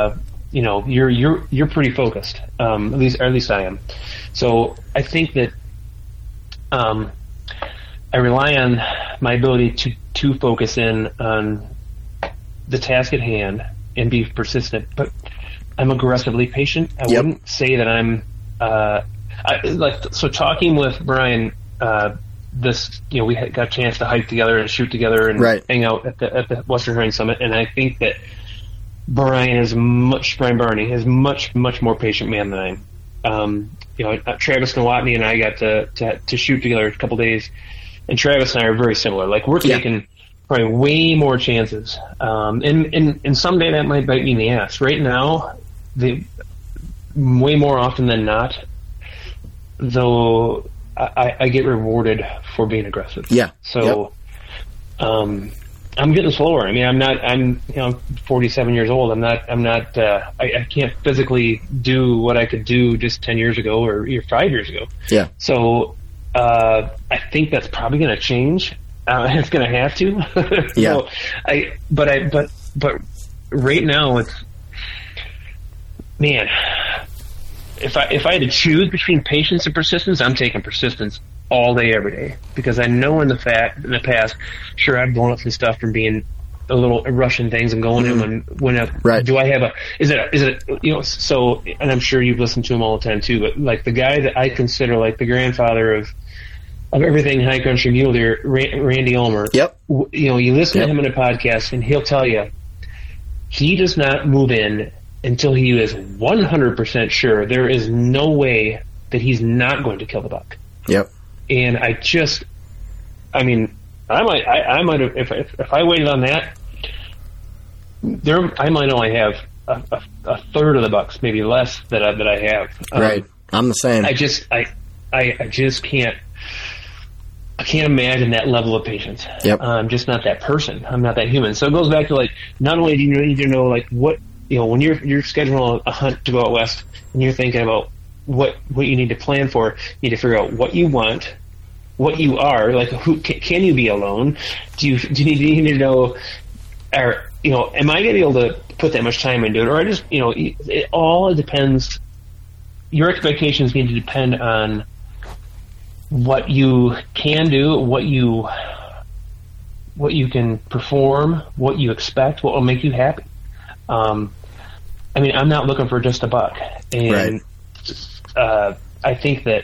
you're pretty focused. At least I am. So I think that I rely on my ability to focus in on the task at hand and be persistent, but I'm aggressively patient. I wouldn't say that I'm talking with Brian, we got a chance to hike together and shoot together and hang out at the Western Hunting Summit, and I think that Brian Barney is much more patient man than I am. Travis Nowotny and I got to shoot together a couple days, and Travis and I are very similar. Like, we're taking probably way more chances, and someday that might bite me in the ass. Right now, way more often than not, though, I get rewarded for being aggressive. Yeah. So, I'm getting slower. I mean, I'm 47 years old. I can't physically do what I could do just 10 years ago or 5 years ago. Yeah. So, I think that's probably going to change. It's going to have to. Yeah. So but right now it's, man, if I had to choose between patience and persistence, I'm taking persistence all day, every day, because I know in the past, sure, I've blown up some stuff from being a little rushing things and going in do I have is it so, and I'm sure you've listened to him all the time too, but like the guy that I consider like the grandfather of everything high country mule deer, Randy Ulmer. Yep. You listen to him in a podcast and he'll tell you he does not move in until he is 100% sure there is no way that he's not going to kill the buck. Yep. And I might have, if I waited on that, I might only have a third of the bucks, maybe less that I have. Right. I'm the same. I just can't. I can't imagine that level of patience. Yep. I'm just not that person. I'm not that human. So it goes back to, like, not only do you need to know, like, what, when you're scheduling a hunt to go out west and you're thinking about what you need to plan for, you need to figure out what you want, what you are, like, who can you be alone? Do you need to know, am I going to be able to put that much time into it, or I just, it all depends. Your expectations need to depend on what you can do, what you can perform, what you expect, what will make you happy. I'm not looking for just a buck, and right. I think there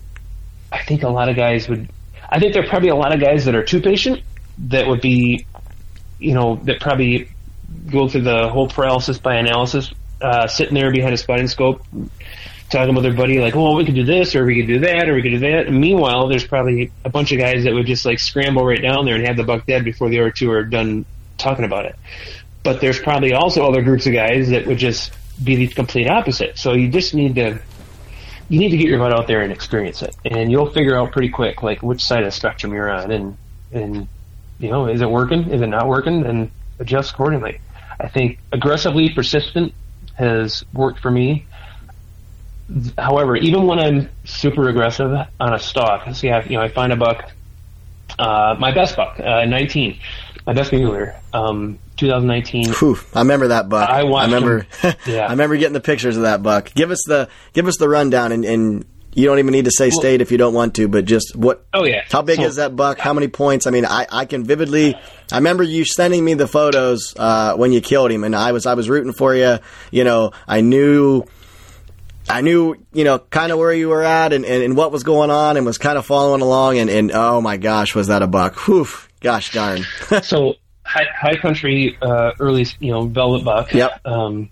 are probably a lot of guys that are too patient, that would be, that probably go through the whole paralysis by analysis, sitting there behind a spotting scope, talking with their buddy, like, well, we could do this, or we could do that, or we could do that. And meanwhile, there's probably a bunch of guys that would just, like, scramble right down there and have the buck dead before the other two are done talking about it. But there's probably also other groups of guys that would just be the complete opposite. So you just need to get your butt out there and experience it, and you'll figure out pretty quick, like, which side of the spectrum you're on, and is it working? Is it not working? And adjust accordingly. I think aggressively persistent has worked for me. However, even when I'm super aggressive on a stalk, I find a buck, my best buck, 19, my best mule, 2019. Whew, I remember that buck. I remember getting the pictures of that buck. Give us the rundown, and you don't even need to say state if you don't want to, but just what? Oh yeah. How big is that buck? How many points? I mean, I can vividly. I remember you sending me the photos when you killed him, and I was rooting for you. I knew, kind of where you were at and what was going on, and was kind of following along, and oh my gosh, was that a buck? Whew, gosh darn. So high country, early, velvet buck. Yep.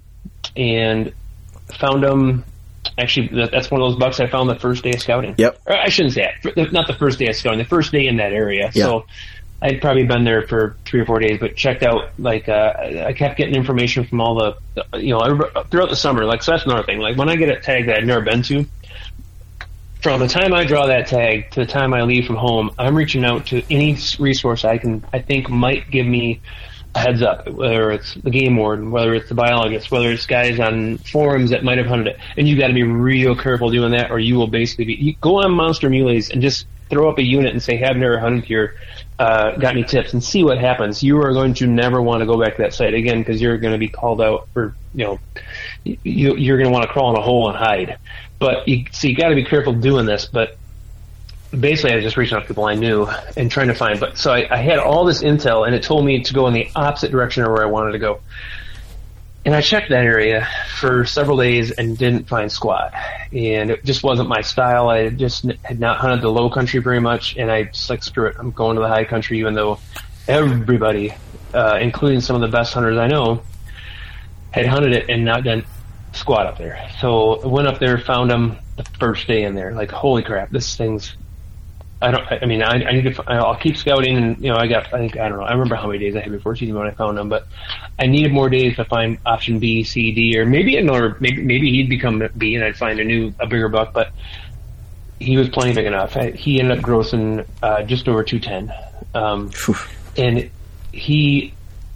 And found him. Actually, that's one of those bucks I found the first day of scouting. Yep. Or I shouldn't say that. Not the first day of scouting. The first day in that area. Yep. So I'd probably been there for 3 or 4 days, but checked out, like, I kept getting information from all the throughout the summer. Like, so that's another thing. Like, when I get a tag that I've never been to, from the time I draw that tag to the time I leave from home, I'm reaching out to any resource I think might give me a heads up, whether it's the game warden, whether it's the biologist, whether it's guys on forums that might have hunted it. And you got to be real careful doing that, or you will basically you go on Monster Muleys and just throw up a unit and say, have never hunted here, got any tips, and see what happens. You are going to never want to go back to that site again, because you're going to be called out for, you're going to want to crawl in a hole and hide. But you got to be careful doing this. But basically, I was just reaching out to people I knew and trying to find. But so I had all this intel, and it told me to go in the opposite direction of where I wanted to go. And I checked that area for several days and didn't find squat. And it just wasn't my style. I just had not hunted the low country very much. And I just like, screw it, I'm going to the high country, even though everybody, including some of the best hunters I know, had hunted it and not done squat up there. So I went up there, found them the first day in there. Like, holy crap, this thing's... I need to. I'll keep scouting, and I don't know. I remember how many days I had before season when I found him, but I needed more days to find option B, C, D, or maybe maybe he'd become B, and I'd find a bigger buck. But he was plenty big enough. He ended up grossing just over 210, and he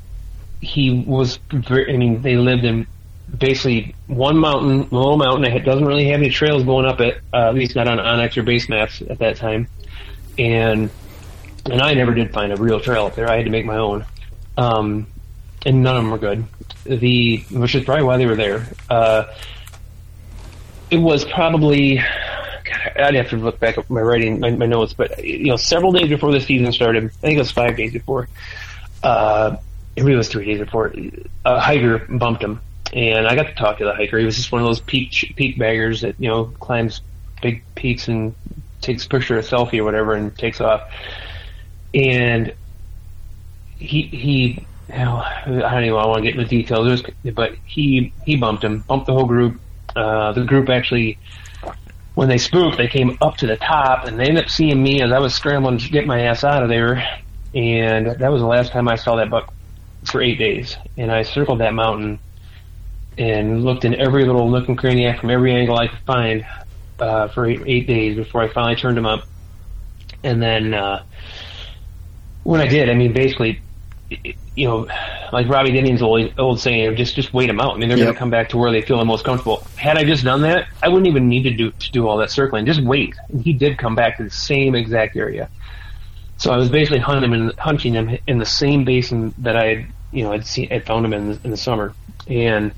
was very. They lived in basically one little mountain. It doesn't really have any trails going up it, at least not on Onyx or base maps at that time. And I never did find a real trail up there. I had to make my own. And none of them were good. Which is probably why they were there. It was probably, God, I'd have to look back at my writing, my notes, but several days before the season started, I think it was 5 days before, maybe it was 3 days before, a hiker bumped him. And I got to talk to the hiker. He was just one of those peak baggers that, climbs big peaks and takes a picture, a selfie or whatever, and takes off. And he I don't even want to get into the details, but he bumped him, bumped the whole group. The group actually, when they spooked, they came up to the top, and they ended up seeing me as I was scrambling to get my ass out of there. And that was the last time I saw that buck for 8 days. And I circled that mountain and looked in every little nook and cranny from every angle I could find for 8 days before I finally turned him up. And then when I did, I mean, basically, you know, like Robbie Denning's old saying, just wait them out. I mean, they're going to come back to where they feel the most comfortable. Had I just done that, I wouldn't even need to do all that circling. Just wait. And he did come back to the same exact area. So I was basically hunting him in the same basin that I'd found him in the summer. And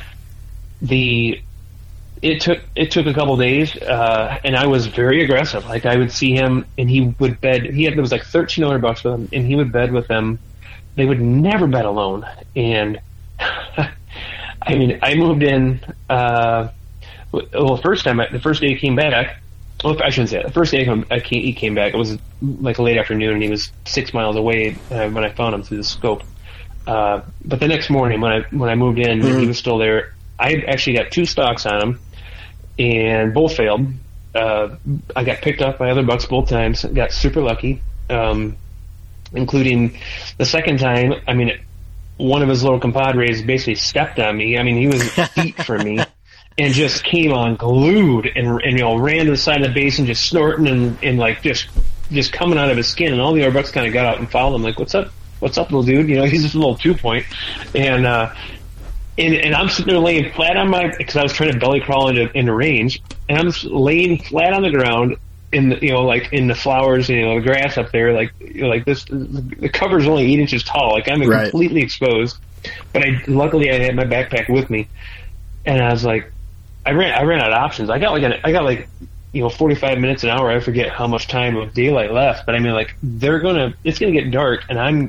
it took a couple days, and I was very aggressive. Like, I would see him, and he would bed. There was like 1,300 bucks with him, and he would bed with them. They would never bed alone. And I mean, I moved in. The first day he came back. Well, I shouldn't say that. The first day he came back, it was like a late afternoon, and he was 6 miles away when I found him through the scope. But the next morning, when I moved in, he was still there. I actually got 2 stalks on him, and both failed. I got picked up by other bucks both times. Got super lucky, including the second time. I mean, one of his little compadres basically stepped on me. I mean, he was feet from me, and just came on glued and ran to the side of the basin, just snorting and like just coming out of his skin. And all the other bucks kind of got out and followed him, like, "What's up, little dude?" You know, he's just a little 2-point, and I'm sitting there laying flat on because I was trying to belly crawl into range, and I'm laying flat on the ground in the flowers, the grass up there, this. The cover's only 8 inches tall, like I'm completely exposed. But luckily I had my backpack with me, and I was like, I ran out of options. I got 45 minutes, an hour. I forget how much time of daylight left, but I mean, like, it's gonna get dark, and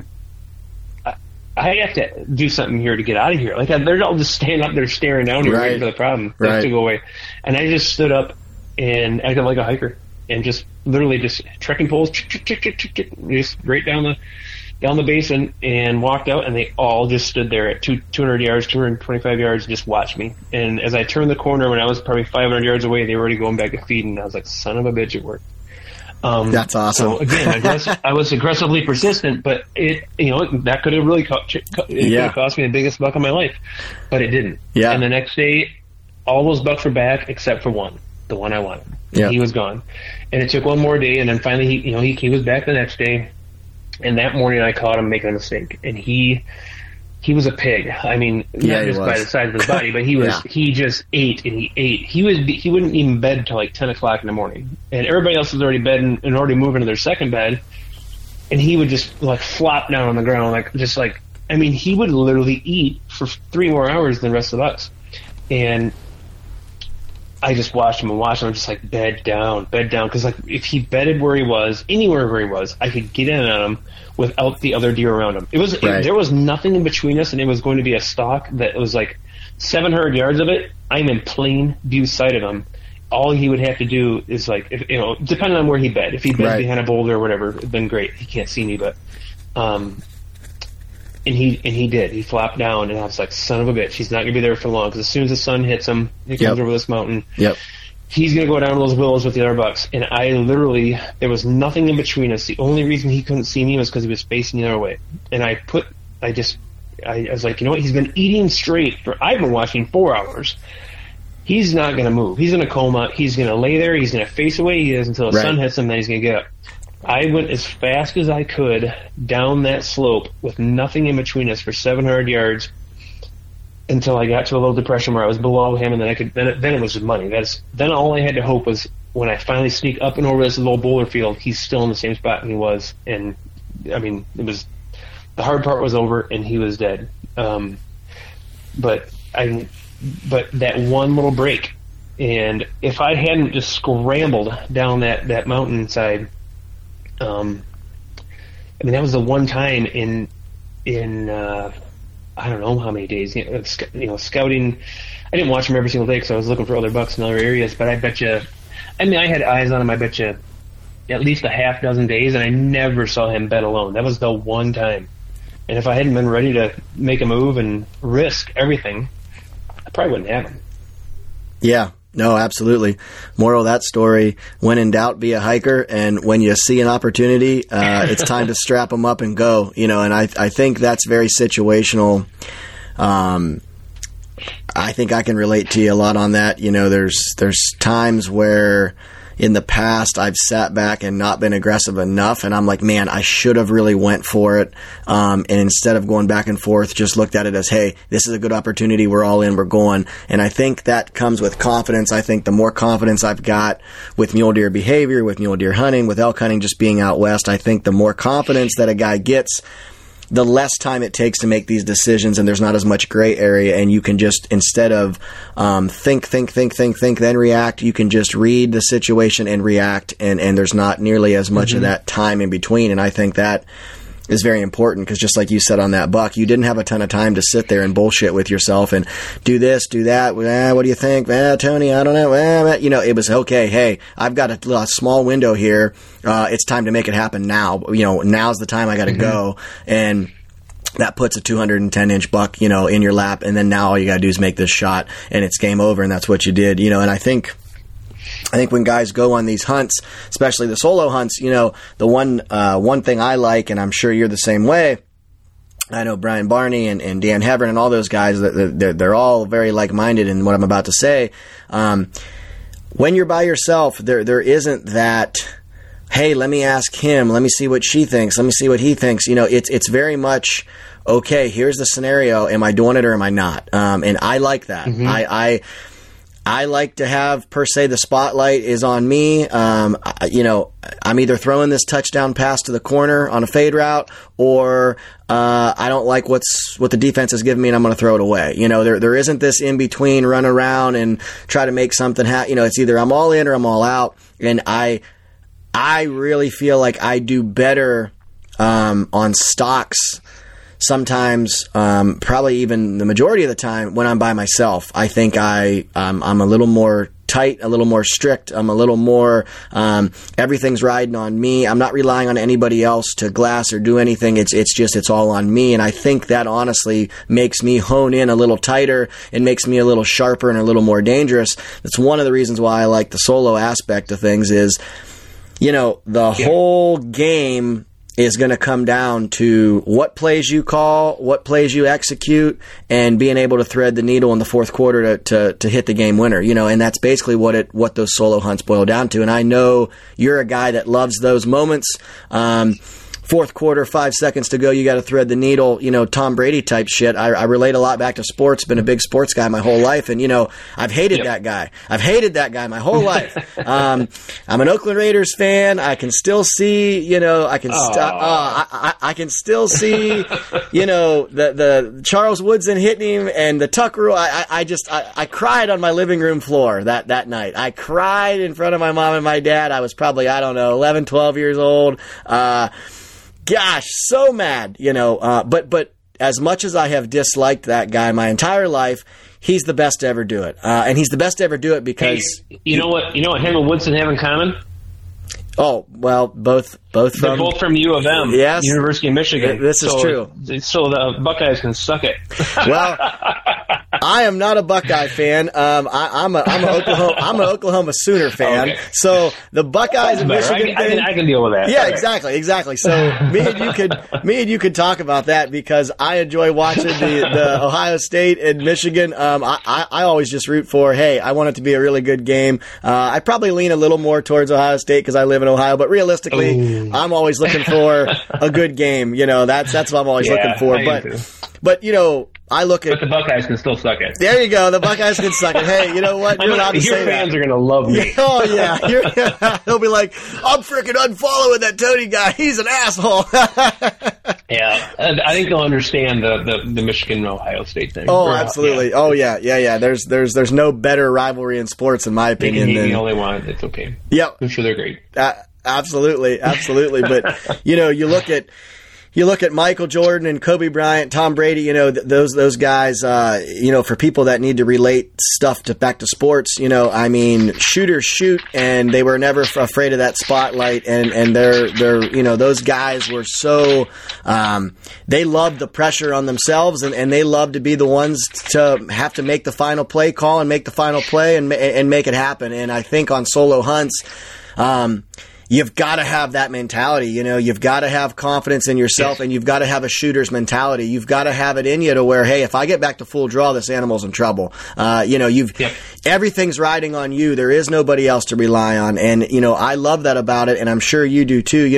I have to do something here to get out of here. Like, they're all just standing up there staring down here waiting for the problem to go away. And I just stood up and acted like a hiker and just literally just trekking poles, just right down the basin, and walked out, and they all just stood there at 200 yards, 225 yards, and just watched me. And as I turned the corner, when I was probably 500 yards away, they were already going back to feeding. And I was like, son of a bitch, it worked. That's awesome. So again, I was aggressively persistent, but that could have really cost me the biggest buck of my life, but it didn't. Yeah. And the next day, all those bucks were back except for one, the one I wanted. Yeah. He was gone, and it took one more day, and then finally he was back the next day, and that morning I caught him making a mistake, and he was a pig. I mean, not just by the size of his body, but he just ate and he ate. He wouldn't even bed till like 10 o'clock in the morning, and everybody else was already bed and already moving to their second bed, and he would just like flop down on the ground, he would literally eat for 3 more hours than the rest of us. And I just watched him, just like bed down, because like if he bedded where he was, anywhere where he was, I could get in on him without the other deer around him. There was nothing in between us, and it was going to be a stalk that was like 700 yards of it. I'm in plain view sight of him. All he would have to do is depending on where he bed. If he bed behind a boulder or whatever, then great. He can't see me, but and he did. He flopped down, and I was like, son of a bitch, he's not going to be there for long, because as soon as the sun hits him, he comes over this mountain. Yep. He's going to go down those willows with the other bucks. And there was nothing in between us. The only reason he couldn't see me was because he was facing the other way. And I was like, you know what? He's been eating straight I've been watching 4 hours. He's not going to move. He's in a coma. He's going to lay there. He's going to face away he is until the sun hits him, then he's going to get up. I went as fast as I could down that slope with nothing in between us for 700 yards until I got to a little depression where I was below him, and then it was just money. Then all I had to hope was when I finally sneak up and over this little boulder field, he's still in the same spot he was. And I mean, the hard part was over, and he was dead. But that one little break, and if I hadn't just scrambled down that mountainside. That was the one time in I don't know how many days, scouting. I didn't watch him every single day because I was looking for other bucks in other areas, but I bet you, I had eyes on him, I bet you at least a half dozen days, and I never saw him bed alone. That was the one time. And if I hadn't been ready to make a move and risk everything, I probably wouldn't have him. Yeah. No, absolutely. Moral of that story, when in doubt, be a hiker. And when you see an opportunity, it's time to strap them up and go, and I think that's very situational. I think I can relate to you a lot on that. You know, there's times where in the past I've sat back and not been aggressive enough, and I'm like, man, I should have really went for it. And instead of going back and forth, just looked at it as, hey, this is a good opportunity. We're all in. We're going. And I think that comes with confidence. I think the more confidence I've got with mule deer behavior, with mule deer hunting, with elk hunting, just being out west, I think the more confidence that a guy gets, the less time it takes to make these decisions, and there's not as much gray area, and you can just, instead of think, then react, you can just read the situation and react, and there's not nearly as much of that time in between. And I think that is very important, because just like you said on that buck, you didn't have a ton of time to sit there and bullshit with yourself and do this, do that. What do you think? Tony, I don't know. You know, it was, okay, hey, I've got a small window here. It's time to make it happen now. You know, now's the time I got to go. And that puts a 210-inch buck, you know, in your lap. And then now all you got to do is make this shot, and it's game over. And that's what you did, you know. And I think when guys go on these hunts, especially the solo hunts, you know, the one thing I like, and I'm sure you're the same way, I know Brian Barney and Dan Hevern and all those guys, they're all very like-minded in what I'm about to say. When you're by yourself, there isn't that, hey, let me ask him, let me see what she thinks, let me see what he thinks. You know, it's very much, okay, here's the scenario, am I doing it or am I not? And I like that. I like to have, per se, the spotlight is on me. You know, I'm either throwing this touchdown pass to the corner on a fade route, or I don't like what the defense is giving me, and I'm going to throw it away. You know, there isn't this in between, run around and try to make something happen. You know, it's either I'm all in or I'm all out. And I really feel like I do better on stocks sometimes, probably even the majority of the time, when I'm by myself. I think I'm a little more tight, a little more strict. I'm a little more, everything's riding on me. I'm not relying on anybody else to glass or do anything. It's all on me. And I think that honestly makes me hone in a little tighter and makes me a little sharper and a little more dangerous. That's one of the reasons why I like the solo aspect of things is, you know, the whole game is going to come down to what plays you call, what plays you execute, and being able to thread the needle in the fourth quarter to hit the game winner. You know, and that's basically what those solo hunts boil down to. And I know you're a guy that loves those moments. Fourth quarter, 5 seconds to go, you got to thread the needle, you know, Tom Brady type shit. I relate a lot back to sports, been a big sports guy my whole life, and, you know, I've hated that guy. I've hated that guy my whole life. I'm an Oakland Raiders fan. I can still see, you know, I can still see, you know, the Charles Woodson hitting him and the tuck rule. I cried on my living room floor that night. I cried in front of my mom and my dad. I was probably, 11, 12 years old. Gosh, so mad, you know, but as much as I have disliked that guy my entire life, he's the best to ever do it. And he's the best to ever do it because... Hey, you know what him and Woodson have in common? Oh, well, both They're both from U of M, yes, University of Michigan. This is true. So the Buckeyes can suck it. Well, I am not a Buckeye fan. I'm an Oklahoma Sooner fan. Okay. So the Buckeyes and Michigan thing, I can deal with that. Yeah, exactly. So me and you could talk about that because I enjoy watching the Ohio State and Michigan. I always just root for, hey, I want it to be a really good game. I probably lean a little more towards Ohio State because I live in Ohio, but realistically, I'm always looking for a good game. You know, that's what I'm always looking for. But you know, I look at... But the Buckeyes can still suck it. There you go. The Buckeyes can suck it. Hey, you know what? You're allowed to say that. Your fans are going to love me. Oh, yeah. They'll be like, I'm freaking unfollowing that Tony guy. He's an asshole. Yeah. I think they'll understand the Michigan-Ohio State thing. Oh, absolutely. Yeah. Oh, yeah. There's no better rivalry in sports, in my opinion. They can hate me all they want. It's okay. Yeah. I'm sure they're great. Absolutely. But, you know, you look at Michael Jordan and Kobe Bryant, Tom Brady, you know, those guys, you know, for people that need to relate stuff back to sports, you know, I mean, shooters shoot, and they were never afraid of that spotlight, and they're, you know, those guys were so, they loved the pressure on themselves, and they loved to be the ones to have to make the final play call and make the final play and make it happen. And I think on solo hunts, you've got to have that mentality. You've got to have confidence in yourself, and you've got to have a shooter's mentality. You've got to have it in you to where, hey, if I get back to full draw, this animal's in trouble. Everything's riding on you. There is nobody else to rely on. And, I love that about it, and I'm sure you do too.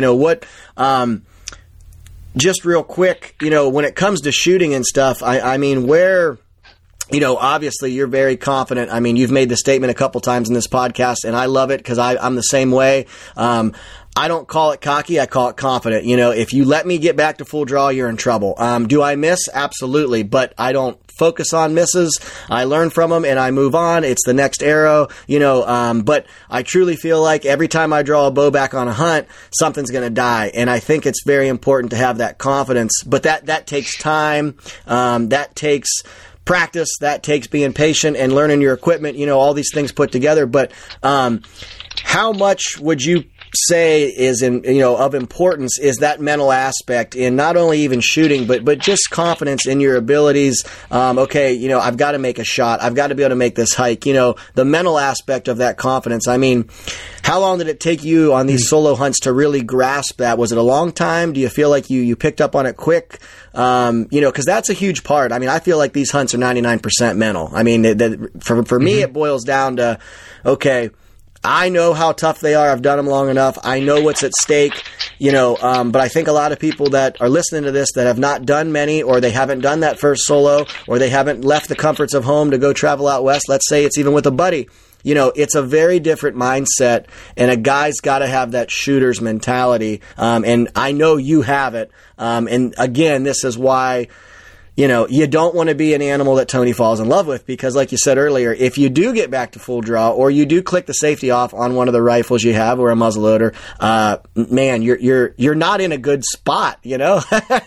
Just real quick, when it comes to shooting and stuff, I mean, where, obviously you're very confident. I mean, you've made the statement a couple times in this podcast, and I love it because I'm the same way. I don't call it cocky. I call it confident. If you let me get back to full draw, you're in trouble. Do I miss? Absolutely. But I don't focus on misses. I learn from them and I move on. It's the next arrow, but I truly feel like every time I draw a bow back on a hunt, something's going to die. And I think it's very important to have that confidence, but that takes time. That takes practice, that takes being patient and learning your equipment, all these things put together. But how much would you say is of importance is that mental aspect in not only even shooting, but just confidence in your abilities? I've got to make a shot. I've got to be able to make this hike. The mental aspect of that confidence. I mean, how long did it take you on these solo hunts to really grasp that? Was it a long time? Do you feel like you picked up on it quick? Because that's a huge part. I mean, I feel like these hunts are 99% mental. I mean, for me, it boils down to, okay, I know how tough they are. I've done them long enough. I know what's at stake, but I think a lot of people that are listening to this that have not done many, or they haven't done that first solo, or they haven't left the comforts of home to go travel out west. Let's say it's even with a buddy. It's a very different mindset, and a guy's got to have that shooter's mentality. And I know you have it. And again, this is why, you don't want to be an animal that Tony falls in love with, because like you said earlier, if you do get back to full draw, or you do click the safety off on one of the rifles you have or a muzzleloader, man, you're not in a good spot, No,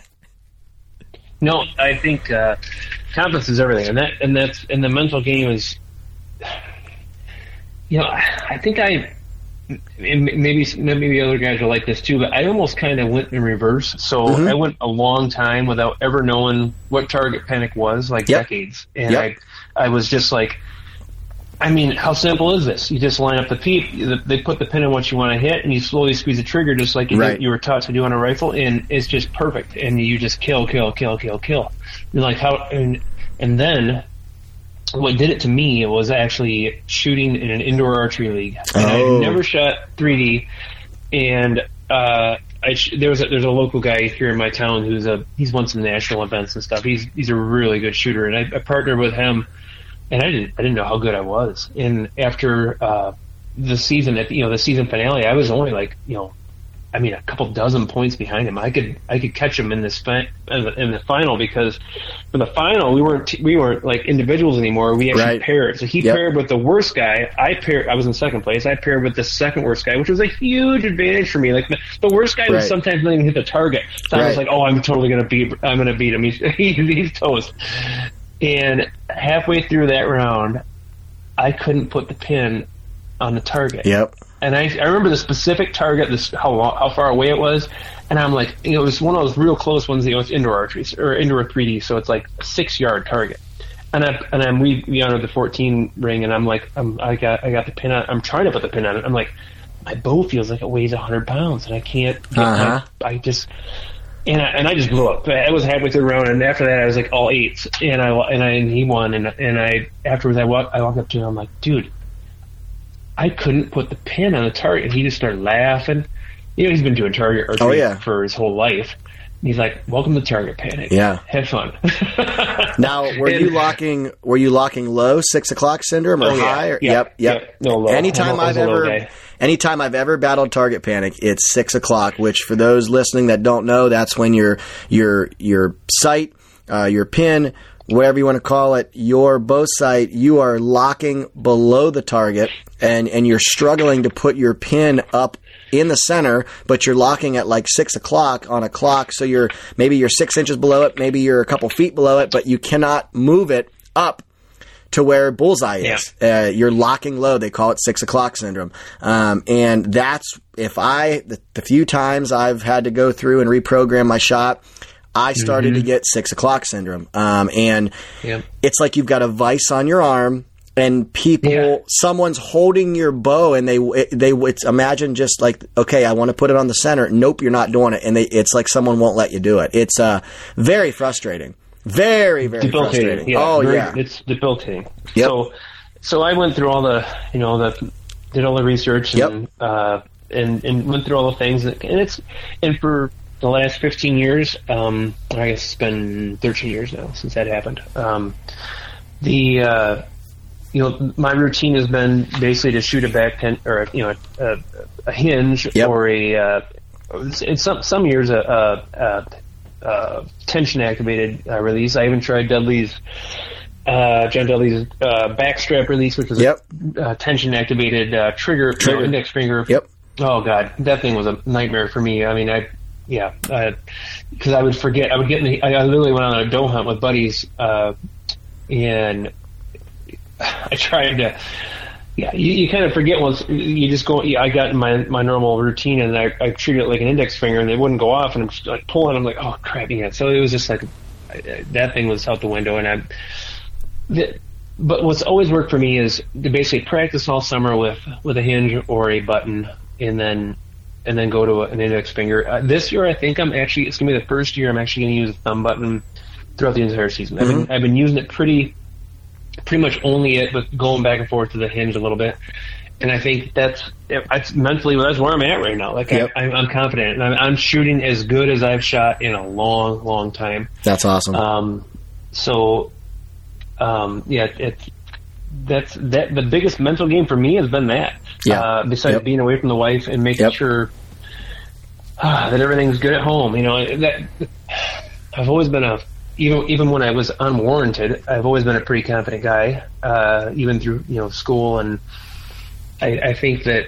I think confidence is everything, and the mental game is. I think maybe other guys are like this too, but I almost kind of went in reverse. So I went a long time without ever knowing what target panic was, decades. And I was just like, I mean, how simple is this? You just line up the peep, they put the pin in what you want to hit, and you slowly squeeze the trigger just like you were taught to do on a rifle, and it's just perfect. And you just kill. You're like, how, and then what did it to me was actually shooting in an indoor archery league. And I never shot 3D, and there's a local guy here in my town he's won some national events and stuff. He's a really good shooter, and I partnered with him, and I didn't know how good I was. And after the season, the season finale, I was only like, a couple dozen points behind him. I could catch him in the final, because for the final we weren't like individuals anymore. We actually paired. So he paired with the worst guy. I was in second place. I paired with the second worst guy, which was a huge advantage for me. Like the worst guy would sometimes not even hit the target. So I was like, oh, I'm gonna beat him. He's toast. And halfway through that round, I couldn't put the pin on the target. Yep. And I remember the specific target, how far away it was, and I'm like, it was one of those real close ones. It's indoor archery or indoor 3D, so it's like a 6-yard target. And we honored the 14 ring, and I'm like, I got the pin on. I'm trying to put the pin on it. I'm like, my bow feels like it weighs 100 pounds, and I can't. I just blew up. I was halfway through the round, and after that, I was like all 8s, and he won. And afterwards, I walked up to him. I'm like, dude, I couldn't put the pin on the target. And he just started laughing. He's been doing target archery for his whole life. And he's like, welcome to target panic. Yeah. Have fun. Now, were you locking low, 6 o'clock syndrome, or high? Or, yep. No, low. Anytime I've ever battled target panic, it's 6 o'clock, which for those listening that don't know, that's when your sight, your pin, whatever you want to call it, your bow sight, you are locking below the target, and you're struggling to put your pin up in the center, but you're locking at like 6 o'clock on a clock, so maybe you're 6 inches below it, maybe you're a couple feet below it, but you cannot move it up to where bullseye is. You're locking low. They call it 6 o'clock syndrome. And that's, the few times I've had to go through and reprogram my shot, I started to get 6 o'clock syndrome. And it's like you've got a vice on your arm, and people, Yeah. someone's holding your bow, and it's imagine just like, okay, I want to put it on the center. Nope, you're not doing it, and it's like someone won't let you do it. It's very frustrating, very, very frustrating. Yeah, yeah, it's debilitating. Yep. So I went through all the, did all the research and and went through all the things, and for the last 15 years, I guess it's been 13 years now since that happened. My routine has been basically to shoot a back or a hinge or in some years a tension activated release. I even tried John Dudley's backstrap release, which was a tension activated trigger. Index finger. Yep. Oh God, that thing was a nightmare for me. I mean, because I would forget. I would get I literally went on a doe hunt with buddies, and I tried to. Yeah, you kind of forget once you just go. I got in my normal routine, and I treated it like an index finger, and they wouldn't go off, and I'm just like pulling. I'm like, oh crap! Yeah. So it was just like that thing was out the window, and but what's always worked for me is to basically practice all summer with a hinge or a button, and then go to an index finger. This year, I think it's going to be the first year I'm actually going to use a thumb button throughout the entire season. Mm-hmm. I've been using it pretty much only it, but going back and forth to the hinge a little bit. And I think that's mentally, that's where I'm at right now. Like I'm confident, and I'm shooting as good as I've shot in a long, long time. That's awesome. The biggest mental game for me has been that. Besides being away from the wife and making sure that everything's good at home. That I've always been even when I was unwarranted, I've always been a pretty confident guy, even through school, and I think that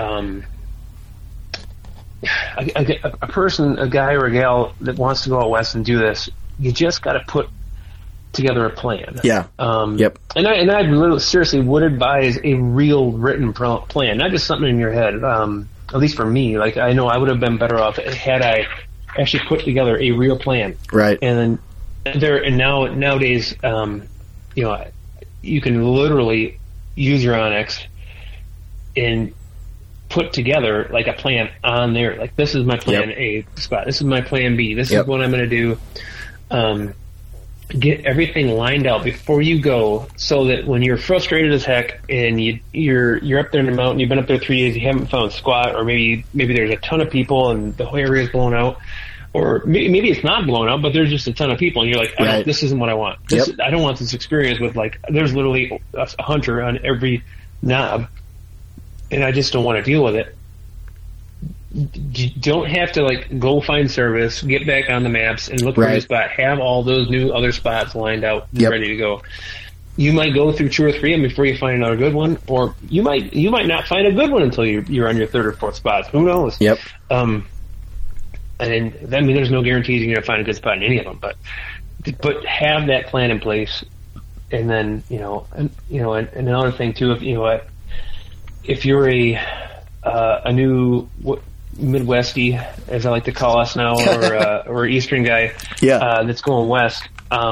a guy or a gal that wants to go out west and do this, you just got to put together a plan. Yeah. And I literally seriously would advise a real written plan, not just something in your head. At least for me, like I know I would have been better off had I actually put together a real plan. Right. And then nowadays, you can literally use your Onyx and put together like a plan on there. Like, this is my plan A spot. This is my plan B. This is what I'm going to do. Get everything lined out before you go, so that when you're frustrated as heck and you're up there in the mountain, you've been up there 3 days, you haven't found squat, or maybe there's a ton of people and the whole area is blown out, or maybe it's not blown out, but there's just a ton of people, and you're like, this isn't what I want. I don't want this experience with, like, there's literally a hunter on every knob, and I just don't want to deal with it. You don't have to, like, go find service, get back on the maps, and look for a spot. Have all those new other spots lined out and ready to go. You might go through 2 or 3 of them before you find another good one, or you might not find a good one until you're on your 3rd or 4th spot. Who knows? Yep. And there's no guarantees you're going to find a good spot in any of them, but have that plan in place, and then and another thing too, if you're a new Midwestie, as I like to call us now, or Eastern guy, that's going west,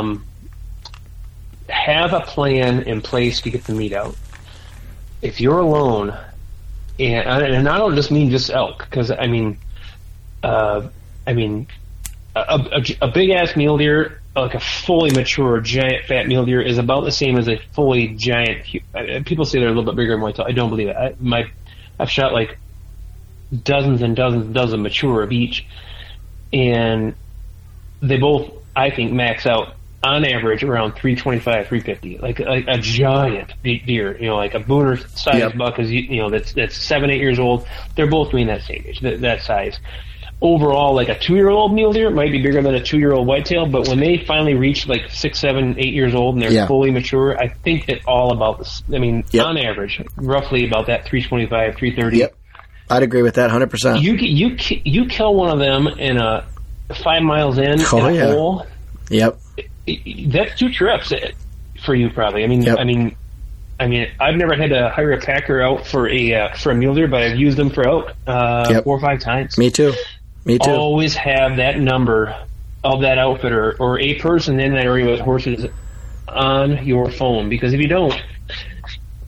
have a plan in place to get the meat out. If you're alone, and I don't just mean just elk, because a big ass mule deer, like a fully mature giant fat mule deer, is about the same as a fully giant. People say they're a little bit bigger than whitetail. I don't believe it. I've shot like dozens and dozens and dozens mature of each, and they both, I think, max out on average around 325, 350, like a giant deer, like a booner size buck is, that's 7-8 years old. They're both between that same age, that size. Overall, like a 2-year-old mule deer might be bigger than a 2-year-old whitetail, but when they finally reach like 6, 7, 8 years old and they're fully mature, I think it's all about this. On average, roughly about that 325, 330. Yep. I'd agree with that 100%. You kill one of them in 5 miles in a hole. Yep. That's 2 trips for you probably. I've never had to hire a packer out for a mule deer, but I've used them for elk 4 or 5 times. Me too. Always have that number of that outfitter or a person in that area with horses on your phone, because if you don't,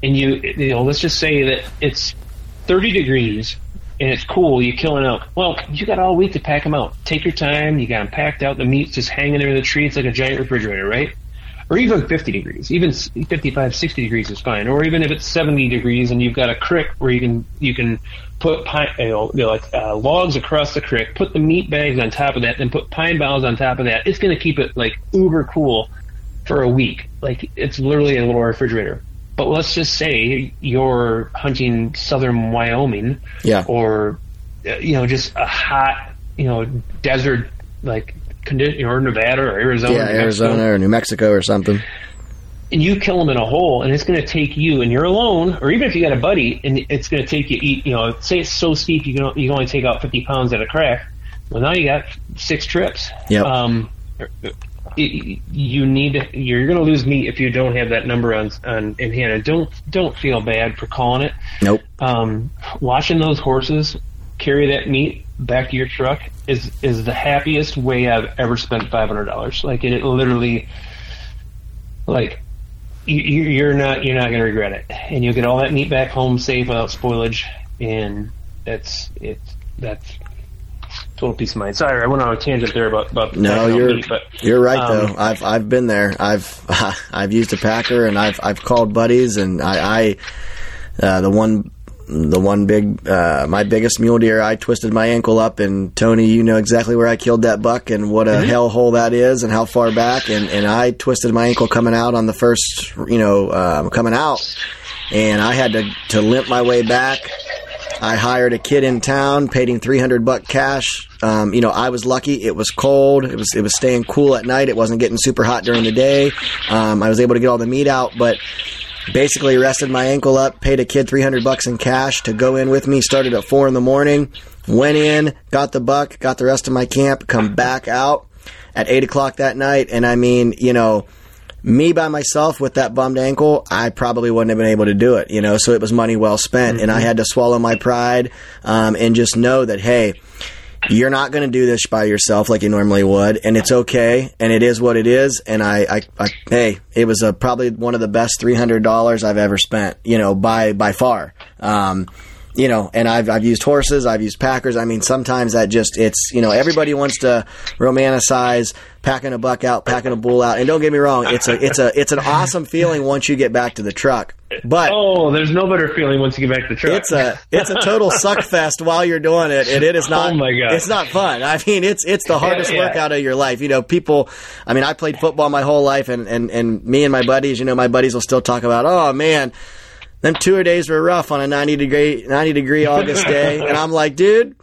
and let's just say that it's 30 degrees and it's cool, you kill an elk. Well, you got all week to pack them out. Take your time. You got them packed out. The meat's just hanging there in the tree. It's like a giant refrigerator, right? Or even 50 degrees. Even 55, 60 degrees is fine. Or even if it's 70 degrees and you've got a crick where you can put logs across the crick, put the meat bags on top of that, then put pine boughs on top of that. It's going to keep it like uber cool for a week. Like, it's literally a little refrigerator. But let's just say you're hunting southern Wyoming, or just a hot, desert like condition, or Nevada or Arizona, Arizona or New Mexico or something. And you kill them in a hole, and it's going to take you, and you're alone, or even if you got a buddy, and it's going to take you. Say it's so steep you can only take out 50 pounds at a crack. Well, now you got 6 trips. Yep. You're going to lose meat if you don't have that number in hand. And don't feel bad for calling it. Nope. Watching those horses carry that meat back to your truck is the happiest way I've ever spent $500. Like, it literally, like, you're not going to regret it, and you'll get all that meat back home safe without spoilage, and that's total peace of mind. Sorry, I went on a tangent there about no, meat, but you're right though. I've been there. I've used a packer, and I've called buddies, and my biggest mule deer, I twisted my ankle up, and Tony, you know exactly where I killed that buck and what a hellhole that is and how far back, and I twisted my ankle coming out on the first, coming out, and I had to limp my way back. I hired a kid in town, paid him $300 cash. I was lucky. It was cold. It was staying cool at night. It wasn't getting super hot during the day. I was able to get all the meat out, but basically rested my ankle up, paid a kid $300 in cash to go in with me, started at 4 a.m, went in, got the buck, got the rest of my camp, come back out at 8 o'clock that night. And I mean, me by myself with that bummed ankle, I probably wouldn't have been able to do it, so it was money well spent. And I had to swallow my pride, and just know that, hey, you're not going to do this by yourself like you normally would, and it's okay, and it is what it is. And hey, it was probably one of the best $300 I've ever spent, by far. And I've used horses, I've used packers. I mean, sometimes that it's, everybody wants to romanticize packing a buck out, packing a bull out. And don't get me wrong, it's an awesome feeling once you get back to the truck. But there's no better feeling once you get back to the truck. It's a total suck fest while you're doing it, and it is not. Oh my God. It's not fun. I mean, it's the hardest workout of your life. People. I mean, I played football my whole life, and me and my buddies. My buddies will still talk about, oh man, them tour days were rough on a 90 degree August day. And I'm like, dude,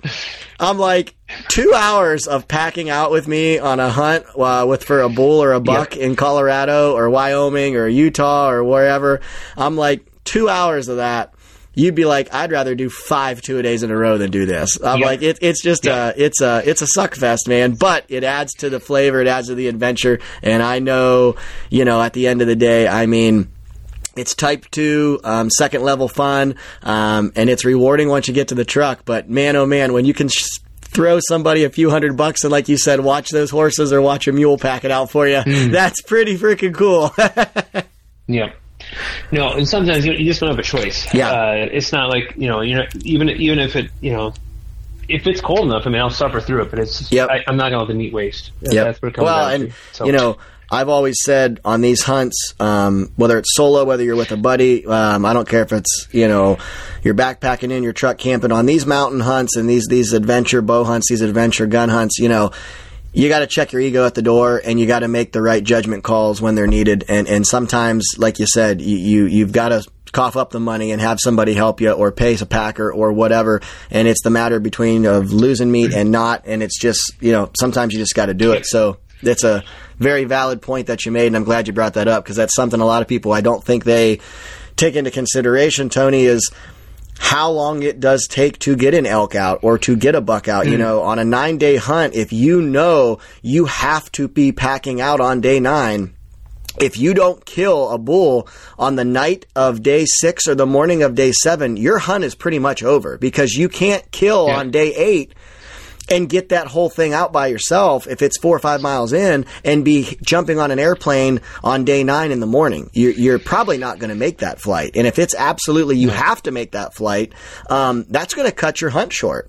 2 hours of packing out with me on a hunt for a bull or a buck in Colorado or Wyoming or Utah or wherever. I'm like, 2 hours of that. You'd be like, I'd rather do 5 2-a-days in a row than do this. I'm like, it's just it's a suck fest, man. But it adds to the flavor, it adds to the adventure. And I know, at the end of the day, I mean, it's type 2, second level fun, and it's rewarding once you get to the truck. But man, oh man, when you can throw somebody a few $100 and, like you said, watch those horses or watch a mule pack it out for you, that's pretty freaking cool. Yeah. No, and sometimes you just don't have a choice. Yeah. It's not like, even if it, if it's cold enough, I mean, I'll suffer through it, but it's, I'm not going to let the meat waste. Yeah. That's what it comes down to. So. I've always said on these hunts, whether it's solo, whether you're with a buddy, I don't care if it's, you're backpacking in your truck camping, on these mountain hunts and these adventure bow hunts, these adventure gun hunts, you got to check your ego at the door, and you got to make the right judgment calls when they're needed. And sometimes, like you said, you've got to cough up the money and have somebody help you, or pay a packer or whatever. And it's the matter between of losing meat and not. And it's just, sometimes you just got to do it. So it's a very valid point that you made, and I'm glad you brought that up, because that's something a lot of people, I don't think they take into consideration, Tony, is how long it does take to get an elk out or to get a buck out. On a 9-day hunt, if you have to be packing out on day 9, if you don't kill a bull on the night of day 6 or the morning of day 7, your hunt is pretty much over, because you can't kill on day 8 and get that whole thing out by yourself if it's 4 or 5 miles in and be jumping on an airplane on day 9 in the morning. You're probably not going to make that flight. And if it's absolutely you have to make that flight, that's going to cut your hunt short.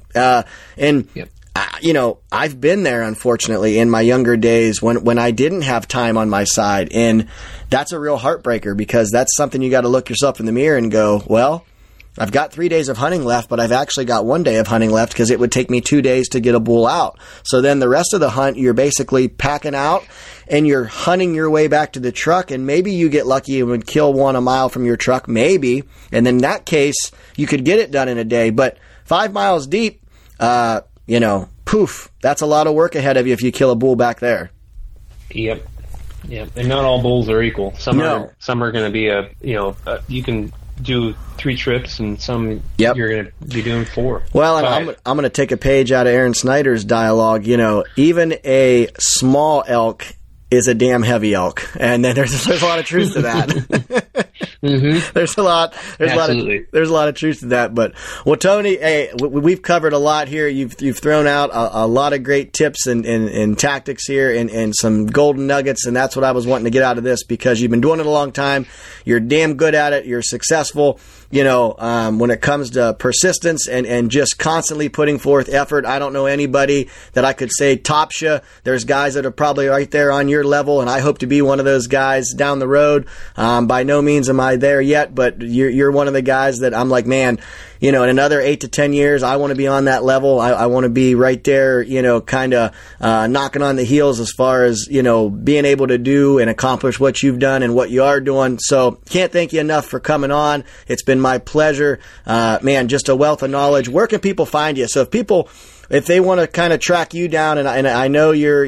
I've been there, unfortunately, in my younger days when I didn't have time on my side. And that's a real heartbreaker, because that's something you got to look yourself in the mirror and go, well, I've got 3 days of hunting left, but I've actually got 1 day of hunting left because it would take me 2 days to get a bull out. So then the rest of the hunt, you're basically packing out and you're hunting your way back to the truck, and maybe you get lucky and would kill one a mile from your truck, maybe. And in that case, you could get it done in a day. But 5 miles deep, poof, that's a lot of work ahead of you if you kill a bull back there. Yep. And not all bulls are equal. Some are going to be you can do 3 trips, and some you're going to be doing 4. Well, and I'm going to take a page out of Aaron Snyder's dialogue. Even a small elk is a damn heavy elk, and then there's a lot of truth to that. Mm-hmm. There's a lot of truth to that. But Tony, hey, we've covered a lot here. You've thrown out a lot of great tips and tactics here, and some golden nuggets, and that's what I was wanting to get out of this, because you've been doing it a long time. You're damn good at it. You're successful. When it comes to persistence and just constantly putting forth effort, I don't know anybody that I could say tops you. There's guys that are probably right there on your level, and I hope to be one of those guys down the road. By no means am I there yet, but you're one of the guys that I'm like, man, in another 8 to 10 years, I want to be on that level. I want to be right there, kind of knocking on the heels as far as, being able to do and accomplish what you've done and what you are doing. So can't thank you enough for coming on. It's been my pleasure. Man, just a wealth of knowledge. Where can people find you? So if they want to kind of track you down, and I know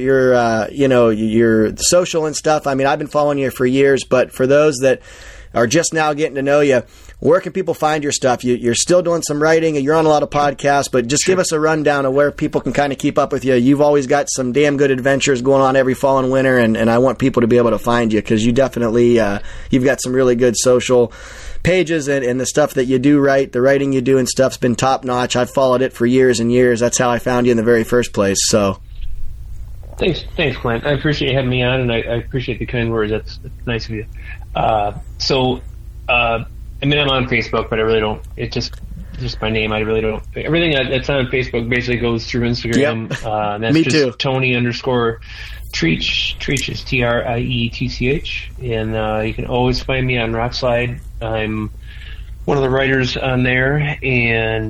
you're social and stuff. I mean, I've been following you for years, but for those that are just now getting to know you, where can people find your stuff? You're still doing some writing, and you're on a lot of podcasts, but just give us a rundown of where people can kind of keep up with you. You've always got some damn good adventures going on every fall and winter, and I want people to be able to find you, because you definitely, you've got some really good social pages, and the stuff that you do write, the writing you do and stuff's been top notch. I've followed it for years and years. That's how I found you in the very first place. So thanks, Clint. I appreciate you having me on, and I appreciate the kind words. That's nice of you. I'm on Facebook, but I really don't. It's just my name. I really don't. Everything that's on Facebook basically goes through Instagram. Yep. That's Me just too. Tony_Treach. Treach is TRIETCH, and you can always find me on Rockslide. I'm one of the writers on there, and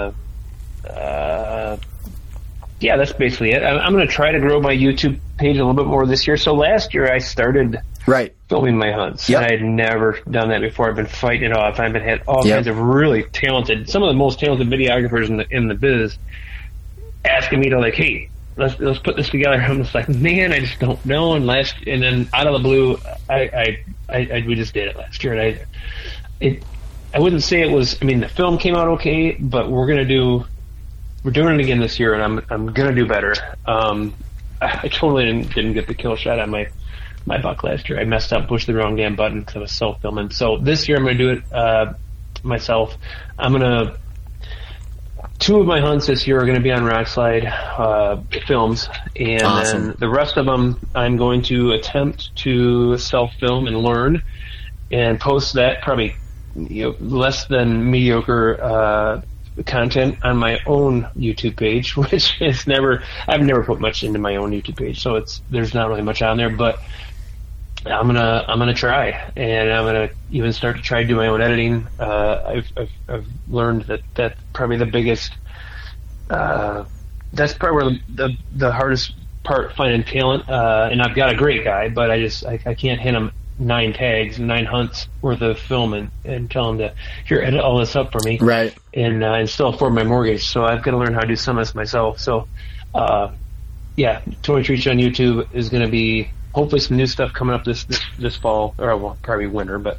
that's basically it. I'm going to try to grow my YouTube page a little bit more this year. So last year I started filming my hunts. Yep. I had never done that before. I've been fighting it off. I've had all kinds of really talented, some of the most talented videographers in the biz, asking me to hey, let's put this together. I'm just like, man, I just don't know. And then out of the blue, we just did it last year. And I wouldn't say it was. I mean, the film came out okay, but we're doing it again this year, and I'm gonna do better. I totally didn't get the kill shot on my buck last year. I messed up, pushed the wrong damn button because I was self-filming. So this year I'm gonna do it myself. Two of my hunts this year are going to be on Rockslide films, and awesome. Then the rest of them I'm going to attempt to self-film and learn, and post that probably less than mediocre content on my own YouTube page, which is I've never put much into my own YouTube page, so there's not really much on there, but I'm gonna try, and I'm gonna even start to try to do my own editing. I've learned that that's probably the biggest. That's probably where the hardest part, finding talent. And I've got a great guy, but I can't hit him 9 tags, 9 hunts worth of film, and tell him to edit all this up for me, right? And still afford my mortgage. So I've got to learn how to do some of this myself. So, Tony Treach on YouTube is going to be. Hopefully some new stuff coming up this fall, or well, probably winter, but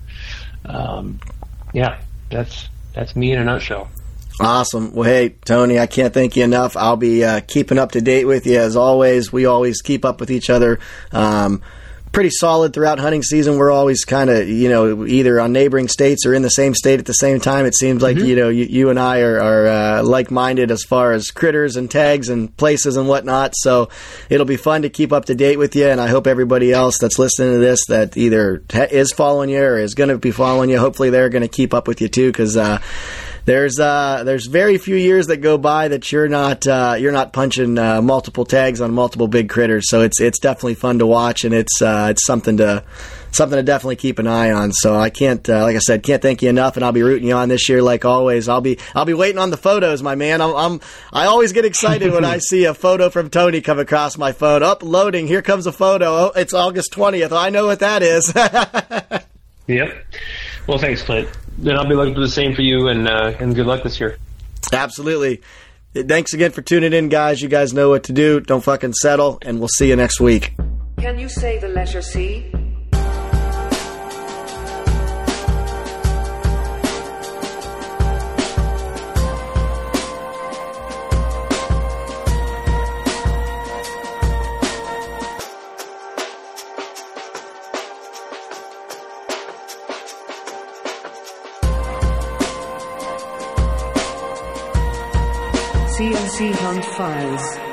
that's me in a nutshell. Awesome. Well, hey, Tony, I can't thank you enough. I'll be keeping up to date with you as always. We always keep up with each other pretty solid throughout hunting season. We're always kind of, either on neighboring states or in the same state at the same time. It seems like, you and I are like-minded as far as critters and tags and places and whatnot. So it'll be fun to keep up to date with you. And I hope everybody else that's listening to this that either is following you or is going to be following you, hopefully they're going to keep up with you too, because there's very few years that go by that you're not punching multiple tags on multiple big critters. So it's definitely fun to watch, and it's something to definitely keep an eye on. So I can't, like I said, can't thank you enough, and I'll be rooting you on this year like always. I'll be waiting on the photos, my man. I always get excited when I see a photo from Tony come across my phone. Uploading, here comes a photo. Oh, it's August 20th. I know what that is. Yep. Well, thanks, Clint. Then I'll be looking for the same for you, and good luck this year. Absolutely. Thanks again for tuning in, guys. You guys know what to do. Don't fucking settle, and we'll see you next week. Can you say the letter C? CNC Hunt Files.